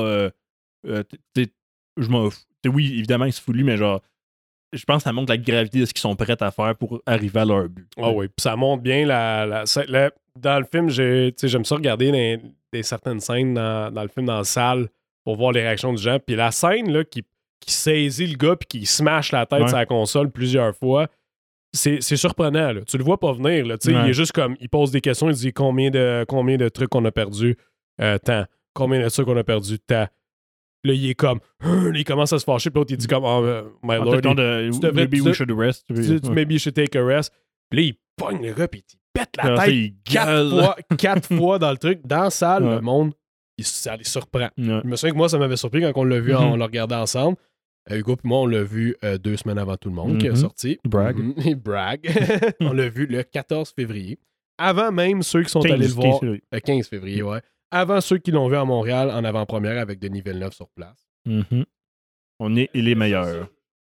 [SPEAKER 1] je m'en fous. Oui, évidemment, il se fout lui, mais genre, je pense que ça montre la gravité de ce qu'ils sont prêts à faire pour arriver à leur but.
[SPEAKER 2] Ah oui, puis ça montre bien dans le film, j'aime ça regarder des certaines scènes dans le film, dans la salle, pour voir les réactions du gens. Puis la scène là, qui saisit le gars puis qui smash la tête sur la console plusieurs fois, c'est surprenant. Là. Tu le vois pas venir. Là, il est juste comme, il pose des questions, il dit combien de trucs qu'on a perdu, tant. Combien de trucs qu'on a perdu, tant. Là, il est comme, il commence à se fâcher, puis l'autre, il dit comme, my lord,
[SPEAKER 1] maybe we should rest.
[SPEAKER 2] Maybe you should take a rest. Puis là, il pogne le gars, puis il pète la tête 4 fois dans le truc. Dans la salle, le monde, ça les surprend. Je me souviens que moi, ça m'avait surpris quand on l'a vu, on l'a regardé ensemble. Hugo et moi, on l'a vu 2 semaines avant tout le monde, qui est sorti.
[SPEAKER 1] Brag.
[SPEAKER 2] Brag. On l'a vu le 14 février. Avant même ceux qui sont allés le voir. 15 février, ouais. Avant ceux qui l'ont vu à Montréal en avant-première avec Denis Villeneuve sur place.
[SPEAKER 1] Mm-hmm. On est les meilleurs.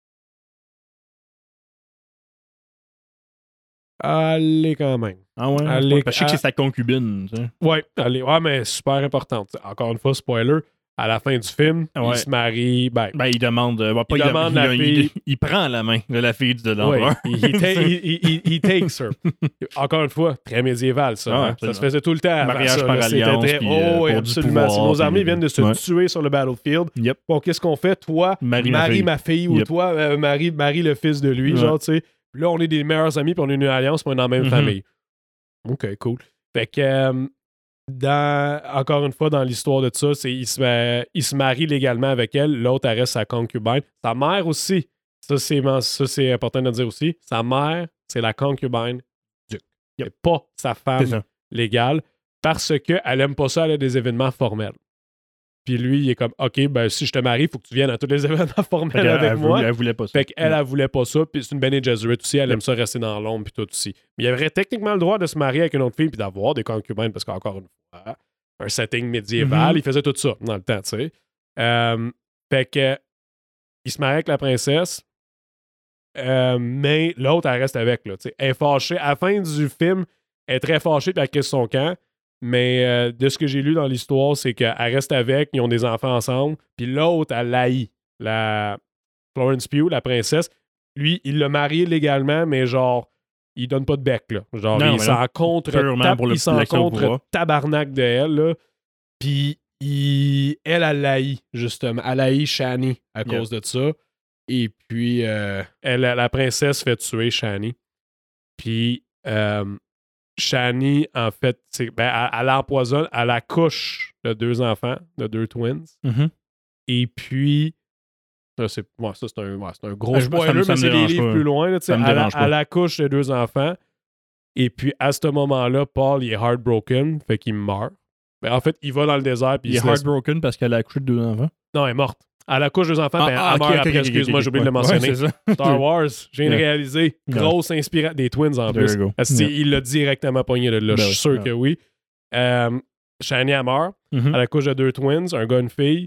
[SPEAKER 2] Allez quand même.
[SPEAKER 1] Ah ouais? Je sais que c'est sa concubine. Tu sais.
[SPEAKER 2] Ouais, mais super importante. Encore une fois, spoiler. À la fin du film, il se marie.
[SPEAKER 1] Il demande.
[SPEAKER 2] La fille.
[SPEAKER 1] Il prend la main de la fille de l'empereur.
[SPEAKER 2] Il takes her. Encore une fois, très médiéval, ça. Ça se faisait tout le temps.
[SPEAKER 1] Mariage par alliance.
[SPEAKER 2] Oui, absolument. Si nos armées viennent de se tuer sur le battlefield, bon, qu'est-ce qu'on fait? Toi, marie ma fille, ou toi, marie le fils de lui, genre, tu sais. Là, on est des meilleurs amis, puis on est une alliance, puis on est dans la même famille. OK, cool. Fait que. Encore une fois, dans l'histoire de ça, il se marie légalement avec elle, l'autre elle reste sa concubine. Sa mère aussi, ça c'est important de dire aussi, sa mère, c'est la concubine du duc. C'est pas sa femme légale, parce qu'elle aime pas ça, elle a des événements formels. Puis lui, il est comme, OK, si je te marie, il faut que tu viennes à tous les événements formels avec moi.
[SPEAKER 1] Elle voulait pas ça.
[SPEAKER 2] Fait qu'elle, elle voulait pas ça, puis c'est une Bene Gesserit aussi, elle aime ça rester dans l'ombre, puis tout aussi. Mais il avait techniquement le droit de se marier avec une autre fille, puis d'avoir des concubines, parce qu'encore une fois, un setting médiéval, il faisait tout ça dans le temps, tu sais. Fait que, il se marie avec la princesse, mais l'autre, elle reste avec, là, tu sais. Elle est fâchée. À la fin du film, elle est très fâchée, puis elle quitte son camp. Mais de ce que j'ai lu dans l'histoire, c'est qu'elle reste avec, ils ont des enfants ensemble, puis l'autre, elle l'haït. La Florence Pugh, la princesse, lui, il l'a mariée légalement, mais genre, il donne pas de bec, là. Genre, il s'en contre tabarnak de elle, là. Puis elle l'haït, justement. Elle haït Shani à cause de ça. Et puis, la princesse fait tuer Shani. Puis, Shani, en fait, elle empoisonne, elle accouche de 2 enfants, de 2 twins.
[SPEAKER 1] Mm-hmm.
[SPEAKER 2] Et puis, c'est un gros spoiler, mais c'est des livres plus loin. Là, elle accouche de 2 enfants. Et puis, à ce moment-là, Paul, il est heartbroken, fait qu'il meurt. Mais en fait, il va dans le désert. Puis
[SPEAKER 1] il est heartbroken parce qu'elle a accouché de 2 enfants?
[SPEAKER 2] Non, elle est morte. Elle accouche de 2 enfants, elle meurt après. Excuse-moi, j'ai oublié de le mentionner. Star Wars, j'ai réalisé. Grosse inspiration. Des twins en plus. Il l'a directement pogné de là. Je suis sûr que oui. Shani, elle meurt. Elle accouche de 2 twins, un gars et une fille.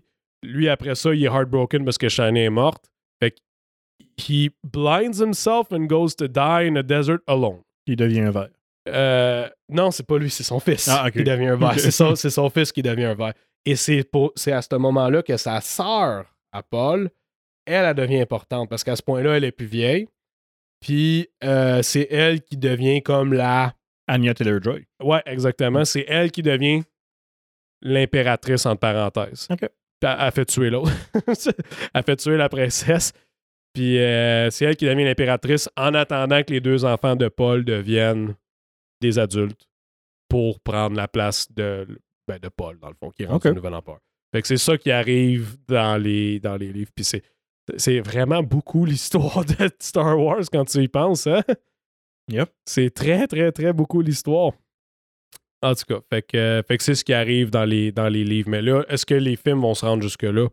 [SPEAKER 2] lui, après ça, il est heartbroken parce que Shani est morte. Fait he blinds himself and goes to die in a desert alone.
[SPEAKER 1] Il devient vert.
[SPEAKER 2] Non, c'est pas lui, c'est son fils
[SPEAKER 1] qui
[SPEAKER 2] devient un vert. C'est son fils qui devient un vert. Et c'est à ce moment-là que sa sœur, à Paul, elle devient importante parce qu'à ce point-là, elle est plus vieille. Puis c'est elle qui devient comme la...
[SPEAKER 1] Anya Taylor-Joy.
[SPEAKER 2] Ouais, exactement. C'est elle qui devient l'impératrice, entre parenthèses.
[SPEAKER 1] OK.
[SPEAKER 2] Elle fait tuer l'autre. Elle fait tuer la princesse. Puis c'est elle qui devient l'impératrice en attendant que les 2 enfants de Paul deviennent des adultes pour prendre la place de Paul, dans le fond, qui rentre au nouvel empereur. Fait que c'est ça qui arrive dans les livres. Puis c'est vraiment beaucoup l'histoire de Star Wars quand tu y penses, hein?
[SPEAKER 1] Yep.
[SPEAKER 2] C'est très, très, très beaucoup l'histoire. En tout cas, fait que c'est ce qui arrive dans les livres. Mais là, est-ce que les films vont se rendre jusque-là?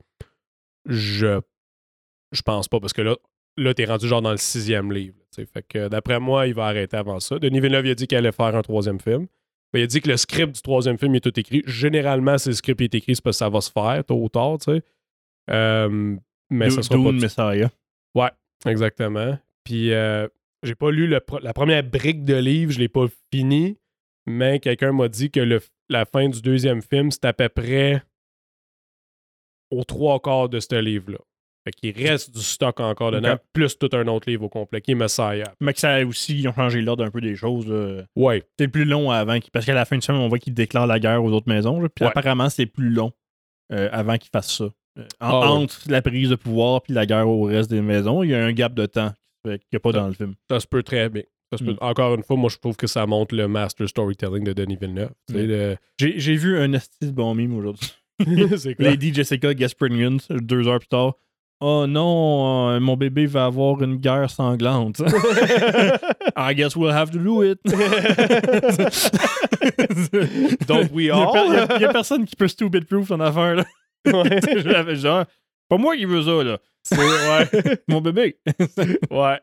[SPEAKER 2] Je pense pas, parce que là t'es rendu genre dans le 6e livre. Fait que d'après moi, il va arrêter avant ça. Denis Villeneuve, il a dit qu'il allait faire un 3e film. Il a dit que le script du 3e film est tout écrit. Généralement, si le script est écrit, c'est parce que ça va se faire tôt ou tard, tu sais. Mais ça sera pas...
[SPEAKER 1] Dune Messiah.
[SPEAKER 2] Ouais, exactement. Puis j'ai pas lu la première brique de livre, je l'ai pas fini, mais quelqu'un m'a dit que la fin du 2e film, c'est à peu près aux 3/4 de ce livre-là. Fait qu'il reste du stock encore dedans, plus tout un autre livre au complet, qui est Messiah.
[SPEAKER 1] Mais que ça aussi, ils ont changé l'ordre un peu des choses.
[SPEAKER 2] Ouais.
[SPEAKER 1] C'est plus long avant, parce qu'à la fin du film, on voit qu'ils déclarent la guerre aux autres maisons. Puis apparemment, c'est plus long avant qu'ils fassent ça. Entre la prise de pouvoir et la guerre au reste des maisons, il y a un gap de temps qu'il n'y a pas dans le film.
[SPEAKER 2] Ça se peut très bien. Encore une fois, moi, je trouve que ça montre le master storytelling de Denis Villeneuve.
[SPEAKER 1] J'ai vu un esti de bon mime aujourd'hui.
[SPEAKER 2] C'est quoi?
[SPEAKER 1] Lady Jessica gets pregnant 2 heures plus tard. Oh non, mon bébé va avoir une guerre sanglante. I guess we'll have to do it.
[SPEAKER 2] Don't we all?
[SPEAKER 1] Il y a personne qui peut stupid-proof en affaire, là. Ouais. Genre, pas moi qui veux ça, là. C'est mon bébé.
[SPEAKER 2] Ouais.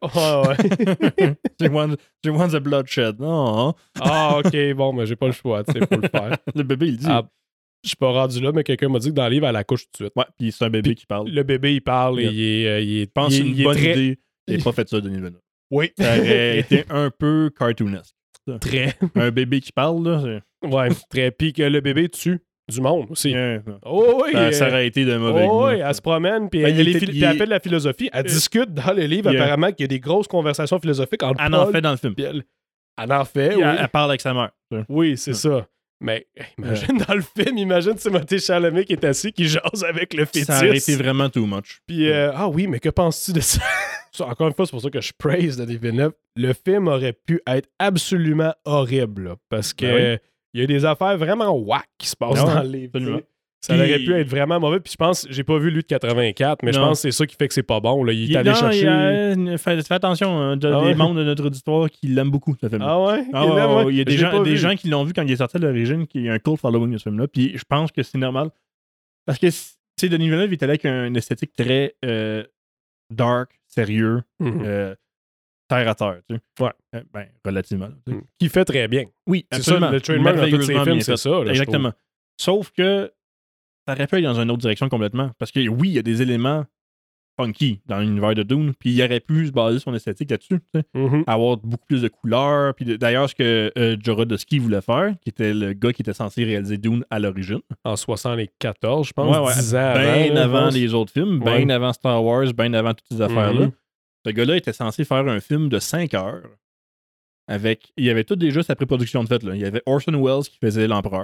[SPEAKER 1] She wants a bloodshed. Non.
[SPEAKER 2] Ah, ok, bon, mais j'ai pas le choix, tu sais, faut le faire.
[SPEAKER 1] Le bébé, il dit.
[SPEAKER 2] Je suis pas rendu là, mais quelqu'un m'a dit que dans le livre, elle accouche tout de suite.
[SPEAKER 1] Ouais, puis c'est un bébé qui parle.
[SPEAKER 2] Le bébé, il parle et il est.
[SPEAKER 1] Je pense que c'est une bonne idée. Il n'a pas fait ça, Denis Villeneuve.
[SPEAKER 2] Oui.
[SPEAKER 1] Ça aurait été un peu cartoonesque.
[SPEAKER 2] Très.
[SPEAKER 1] Un bébé qui parle, là.
[SPEAKER 2] Ouais, très. Puis que le bébé tue du monde aussi.
[SPEAKER 1] Oh oui. Ça aurait été de mauvais goût.
[SPEAKER 2] Oui, elle se promène, puis elle fait de la philosophie. Elle discute dans le livre, apparemment, qu'il y a des grosses conversations philosophiques entre
[SPEAKER 1] Elle en fait dans le film.
[SPEAKER 2] Elle en fait,
[SPEAKER 1] oui. Elle parle avec sa mère.
[SPEAKER 2] Oui, c'est ça. Mais imagine dans le film, imagine Timothée Chalamet qui est assis, qui jase avec le fœtus.
[SPEAKER 1] Ça aurait été vraiment too much.
[SPEAKER 2] Puis, oui, mais que penses-tu de ça? Encore une fois, c'est pour ça que je praise Denis Villeneuve. Le film aurait pu être absolument horrible, là, parce que il y a des affaires vraiment whack qui se passent dans le livre. Ça aurait pu être vraiment mauvais. Puis je pense, j'ai pas vu lui de 84, mais je pense que c'est ça qui fait que c'est pas bon. Là. Il est allé chercher.
[SPEAKER 1] Fais attention, des membres de notre auditoire qui l'aiment beaucoup, ce film.
[SPEAKER 2] Ah ouais?
[SPEAKER 1] Il y a des gens qui l'ont vu quand il est sorti à l'origine, qui a un cult following de ce film-là. Puis je pense que c'est normal. Parce que, tu sais, Denis Villeneuve est allé avec une esthétique très dark, sérieux, terre à terre. Tu sais.
[SPEAKER 2] Ouais.
[SPEAKER 1] Relativement. Tu sais.
[SPEAKER 2] Qui fait très bien.
[SPEAKER 1] Oui,
[SPEAKER 2] c'est
[SPEAKER 1] absolument.
[SPEAKER 2] Ça, le trademark dans tous ses films, c'est ça. Là,
[SPEAKER 1] exactement. Sauf que ça aurait pu aller dans une autre direction complètement. Parce que oui, il y a des éléments funky dans l'univers de Dune, puis il aurait pu se baser son esthétique là-dessus. Tu sais. Avoir beaucoup plus de couleurs. Puis d'ailleurs, ce que Jodorowsky voulait faire, qui était le gars qui était censé réaliser Dune à l'origine.
[SPEAKER 2] En 74, je pense, 10 ans
[SPEAKER 1] bien avant les autres films, bien avant Star Wars, bien avant toutes ces affaires-là. Ce gars-là était censé faire un film de 5 heures. Il y avait tout déjà sa pré-production de fait. Là. Il y avait Orson Welles qui faisait l'empereur.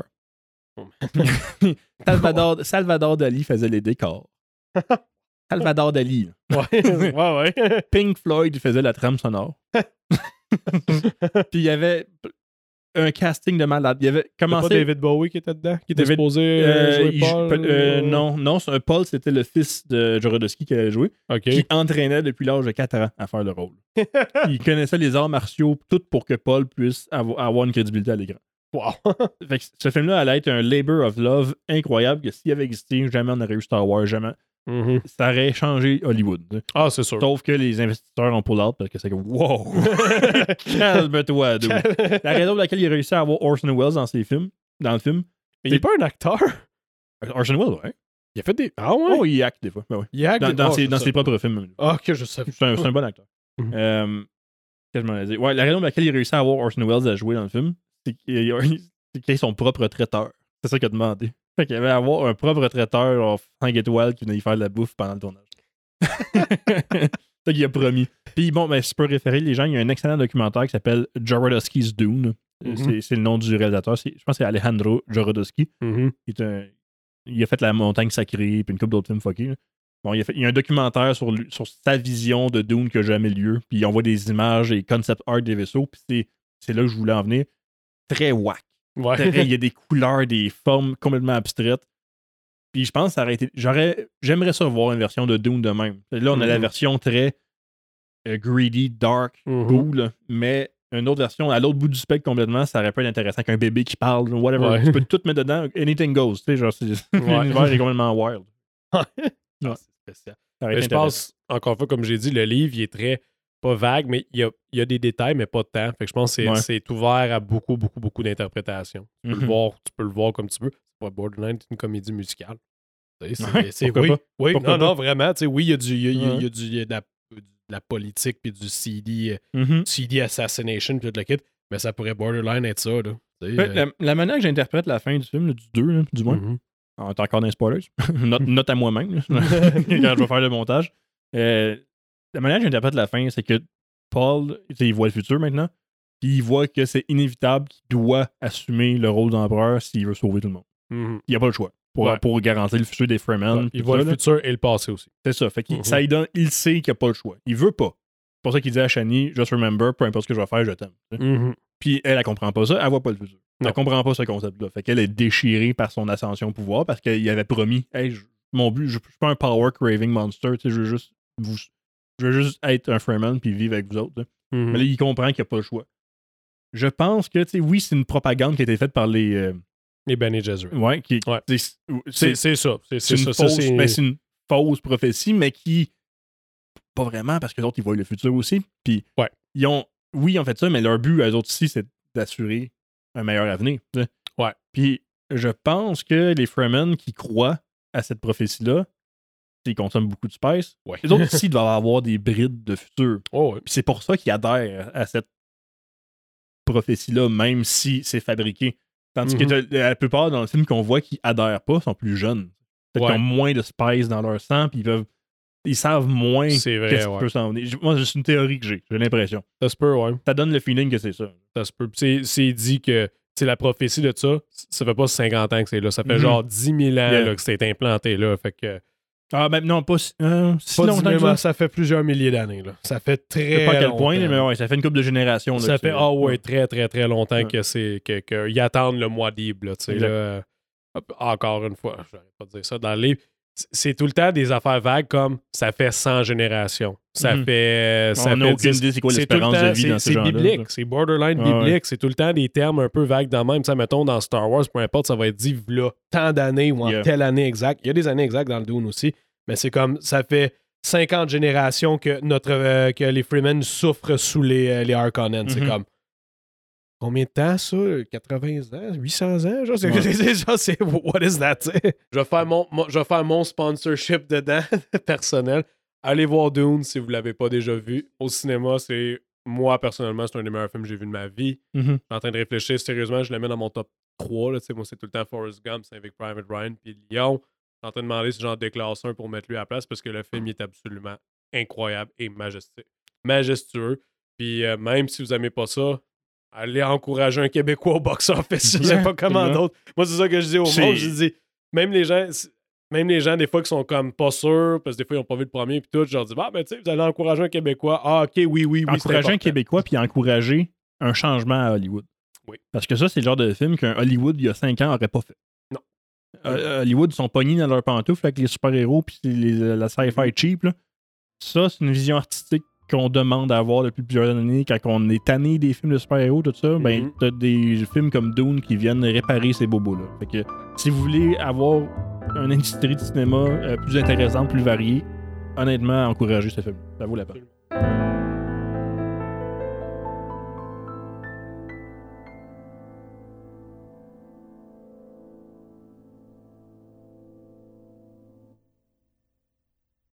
[SPEAKER 1] Salvador Dali faisait les décors. Salvador Dali.
[SPEAKER 2] Ouais.
[SPEAKER 1] Pink Floyd faisait la trame sonore. Puis il y avait un casting de malade. Il y avait commencé.
[SPEAKER 2] C'est pas David Bowie qui était dedans, qui était supposé jouer Paul.
[SPEAKER 1] Non, Paul, c'était le fils de Jodorowsky qui avait joué, qui entraînait depuis l'âge de 4 ans à faire le rôle. Il connaissait les arts martiaux, tout pour que Paul puisse avoir une crédibilité à l'écran.
[SPEAKER 2] Wow.
[SPEAKER 1] Fait que ce film-là allait être un labor of love incroyable que s'il avait existé, jamais on aurait eu Star Wars, jamais. Ça aurait changé Hollywood.
[SPEAKER 2] Ah, c'est sûr.
[SPEAKER 1] Sauf que les investisseurs ont pull out parce que c'est comme wow! Calme-toi, dude. La raison pour laquelle il a réussi à avoir Orson Welles dans le film.
[SPEAKER 2] Il n'est pas un acteur.
[SPEAKER 1] Orson Welles, ouais.
[SPEAKER 2] Il a fait des... Ah ouais?
[SPEAKER 1] Oh, il acte des fois. Ben, ouais.
[SPEAKER 2] Il acte
[SPEAKER 1] dans ses propres films.
[SPEAKER 2] Ah, ok, je sais.
[SPEAKER 1] C'est un bon acteur. Qu'est-ce que je m'en ai dit? Ouais, la raison pour laquelle il réussit à avoir Orson Welles à jouer dans le film, c'est qu'il a son propre traiteur. C'est ça qu'il a demandé. Fait qu'il avait à avoir un propre traiteur 5 étoiles qui venait y faire de la bouffe pendant le tournage. C'est ça qu'il a promis. Puis bon, ben, si tu peux référer les gens, il y a un excellent documentaire qui s'appelle Jodorowsky's Dune. C'est le nom du réalisateur. Je pense que c'est Alejandro Jodorowsky. Il a fait La Montagne Sacrée puis une couple d'autres films fuckés. Bon, il y a un documentaire sur sa vision de Dune qui n'a jamais lieu. Puis on voit des images et concept art des vaisseaux. Puis c'est là que je voulais en venir. Très whack.
[SPEAKER 2] Ouais.
[SPEAKER 1] Il y a des couleurs, des formes complètement abstraites. Puis je pense que ça aurait été... J'aimerais ça voir une version de Dune de même. Là, on a la version très greedy, dark, cool. Mais une autre version, à l'autre bout du spectre complètement, ça aurait pu être intéressant qu'un bébé qui parle, whatever. Ouais. Tu peux tout mettre dedans, anything goes. Tu sais, genre, l'univers est complètement wild.
[SPEAKER 2] Non, c'est spécial. Mais je pense, encore une fois, comme j'ai dit, le livre, il est très... pas vague, mais il y a des détails, mais pas de temps. Fait que je pense que c'est ouvert à beaucoup d'interprétations. Tu peux le voir comme tu veux. C'est pas Borderline, c'est une comédie musicale. C'est oui, non, vraiment. Oui, il y a de la politique puis du CD assassination puis tout le kit, mais ça pourrait Borderline être ça. Là,
[SPEAKER 1] la manière que j'interprète la fin du film, du 2, là, du moins, on est encore dans les spoilers, note à moi-même quand je vais faire le montage. La manière que j'interprète la fin, c'est que Paul, il voit le futur maintenant, puis il voit que c'est inévitable qu'il doit assumer le rôle d'empereur s'il veut sauver tout le monde. Il n'y a pas le choix pour garantir le futur des Fremen.
[SPEAKER 2] Ouais, il voit le futur et le passé aussi.
[SPEAKER 1] C'est ça. Fait qu'il ça lui donne, il sait qu'il n'y a pas le choix. Il veut pas. C'est pour ça qu'il dit à Shani, just remember, peu importe ce que je vais faire, je t'aime. Puis elle comprend pas ça, elle voit pas le futur. Elle comprend pas ce concept-là. Fait qu'elle est déchirée par son ascension au pouvoir parce qu'il avait promis, hey, mon but, je suis pas un power craving monster, je veux juste être un Freeman puis vivre avec vous autres. Mais là, il comprend qu'il n'y a pas le choix. Je pense que, oui, c'est une propagande qui a été faite par les
[SPEAKER 2] Bene Gesserit.
[SPEAKER 1] Ouais,
[SPEAKER 2] c'est ça.
[SPEAKER 1] C'est une fausse prophétie, mais qui... Pas vraiment, parce que les autres, ils voient le futur aussi. Puis, ils ont fait ça, mais leur but, eux autres aussi, c'est d'assurer un meilleur avenir.
[SPEAKER 2] Ouais.
[SPEAKER 1] Puis, je pense que les Fremen qui croient à cette prophétie-là, ils consomment beaucoup de spice. Les autres aussi doivent avoir des brides de futur. Puis c'est pour ça qu'ils adhèrent à cette prophétie-là, même si c'est fabriqué. Tandis que la plupart dans le film qu'on voit qui adhèrent pas sont plus jeunes. Peut-être qu'ils ont moins de spice dans leur sang, puis ils savent moins qu'est-ce qui peut s'en venir. Moi, c'est une théorie que j'ai l'impression.
[SPEAKER 2] Ça se peut,
[SPEAKER 1] Ça donne le feeling que c'est ça.
[SPEAKER 2] Ça se peut. C'est dit que la prophétie de ça fait pas 50 ans que c'est là. Ça fait genre 10 000 ans là, que c'est implanté là. Fait que...
[SPEAKER 1] Ah, ben non, pas si longtemps que ça.
[SPEAKER 2] Ça fait plusieurs milliers d'années. Là. Ça fait très
[SPEAKER 1] longtemps. Je sais pas à quel point, mais ça fait une couple de générations. Là,
[SPEAKER 2] ça fait très, très, très longtemps qu'ils attendent le mois libre. Là, encore une fois, je n'arrête pas de dire ça. Dans le livre, c'est tout le temps des affaires vagues comme ça fait 100 générations. Ça fait.
[SPEAKER 1] On n'a aucune idée c'est quoi l'espérance de vie dans ce genre-là.
[SPEAKER 2] C'est biblique. C'est borderline biblique. C'est tout le temps des termes un peu vagues dans le même. Mettons, dans Star Wars, peu importe, ça va être dit là, tant d'années ou en telle année exacte. Il y a des années exactes dans le Dune aussi. Mais c'est comme ça fait 50 générations que que les Fremen souffrent sous les Harkonnen. C'est comme. Combien de temps, ça? 80 ans? 800 ans? Genre, c'est what is that? Je vais faire mon sponsorship dedans, personnel. Allez voir Dune si vous ne l'avez pas déjà vu. Au cinéma, moi, personnellement, c'est un des meilleurs films que j'ai vu de ma vie. Je suis en train de réfléchir sérieusement. Je le mets dans mon top 3. Là, moi, c'est tout le temps Forrest Gump, c'est avec Private Ryan, puis Lyon. Je suis en train de demander si j'en déclasse un pour mettre lui à la place parce que le film il est absolument incroyable et majestueux. Puis même si vous n'aimez pas ça, allez encourager un Québécois au box-office. Je sais pas comment d'autres. Moi, c'est ça que je dis au monde. Je dis, même les gens, des fois, qui sont comme pas sûrs, parce que des fois, ils n'ont pas vu le premier, puis tout, je leur dis, ben, tu sais, vous allez encourager un Québécois. Ah, ok, oui.
[SPEAKER 1] Encourager un Québécois, puis encourager un changement à Hollywood.
[SPEAKER 2] Oui.
[SPEAKER 1] Parce que ça, c'est le genre de film qu'un Hollywood, il y a 5 ans, n'aurait pas fait.
[SPEAKER 2] Non.
[SPEAKER 1] Hollywood sont pognés dans leurs pantoufles avec les super-héros, puis la sci-fi cheap. Là. Ça, c'est une vision artistique qu'on demande à avoir depuis plusieurs années, quand on est tanné des films de super-héros, tout ça, ben, t'as des films comme Dune qui viennent réparer ces bobos-là. Fait que, si vous voulez avoir une industrie de cinéma plus intéressante, plus variée, honnêtement, encouragez ce film. Ça vaut la peine.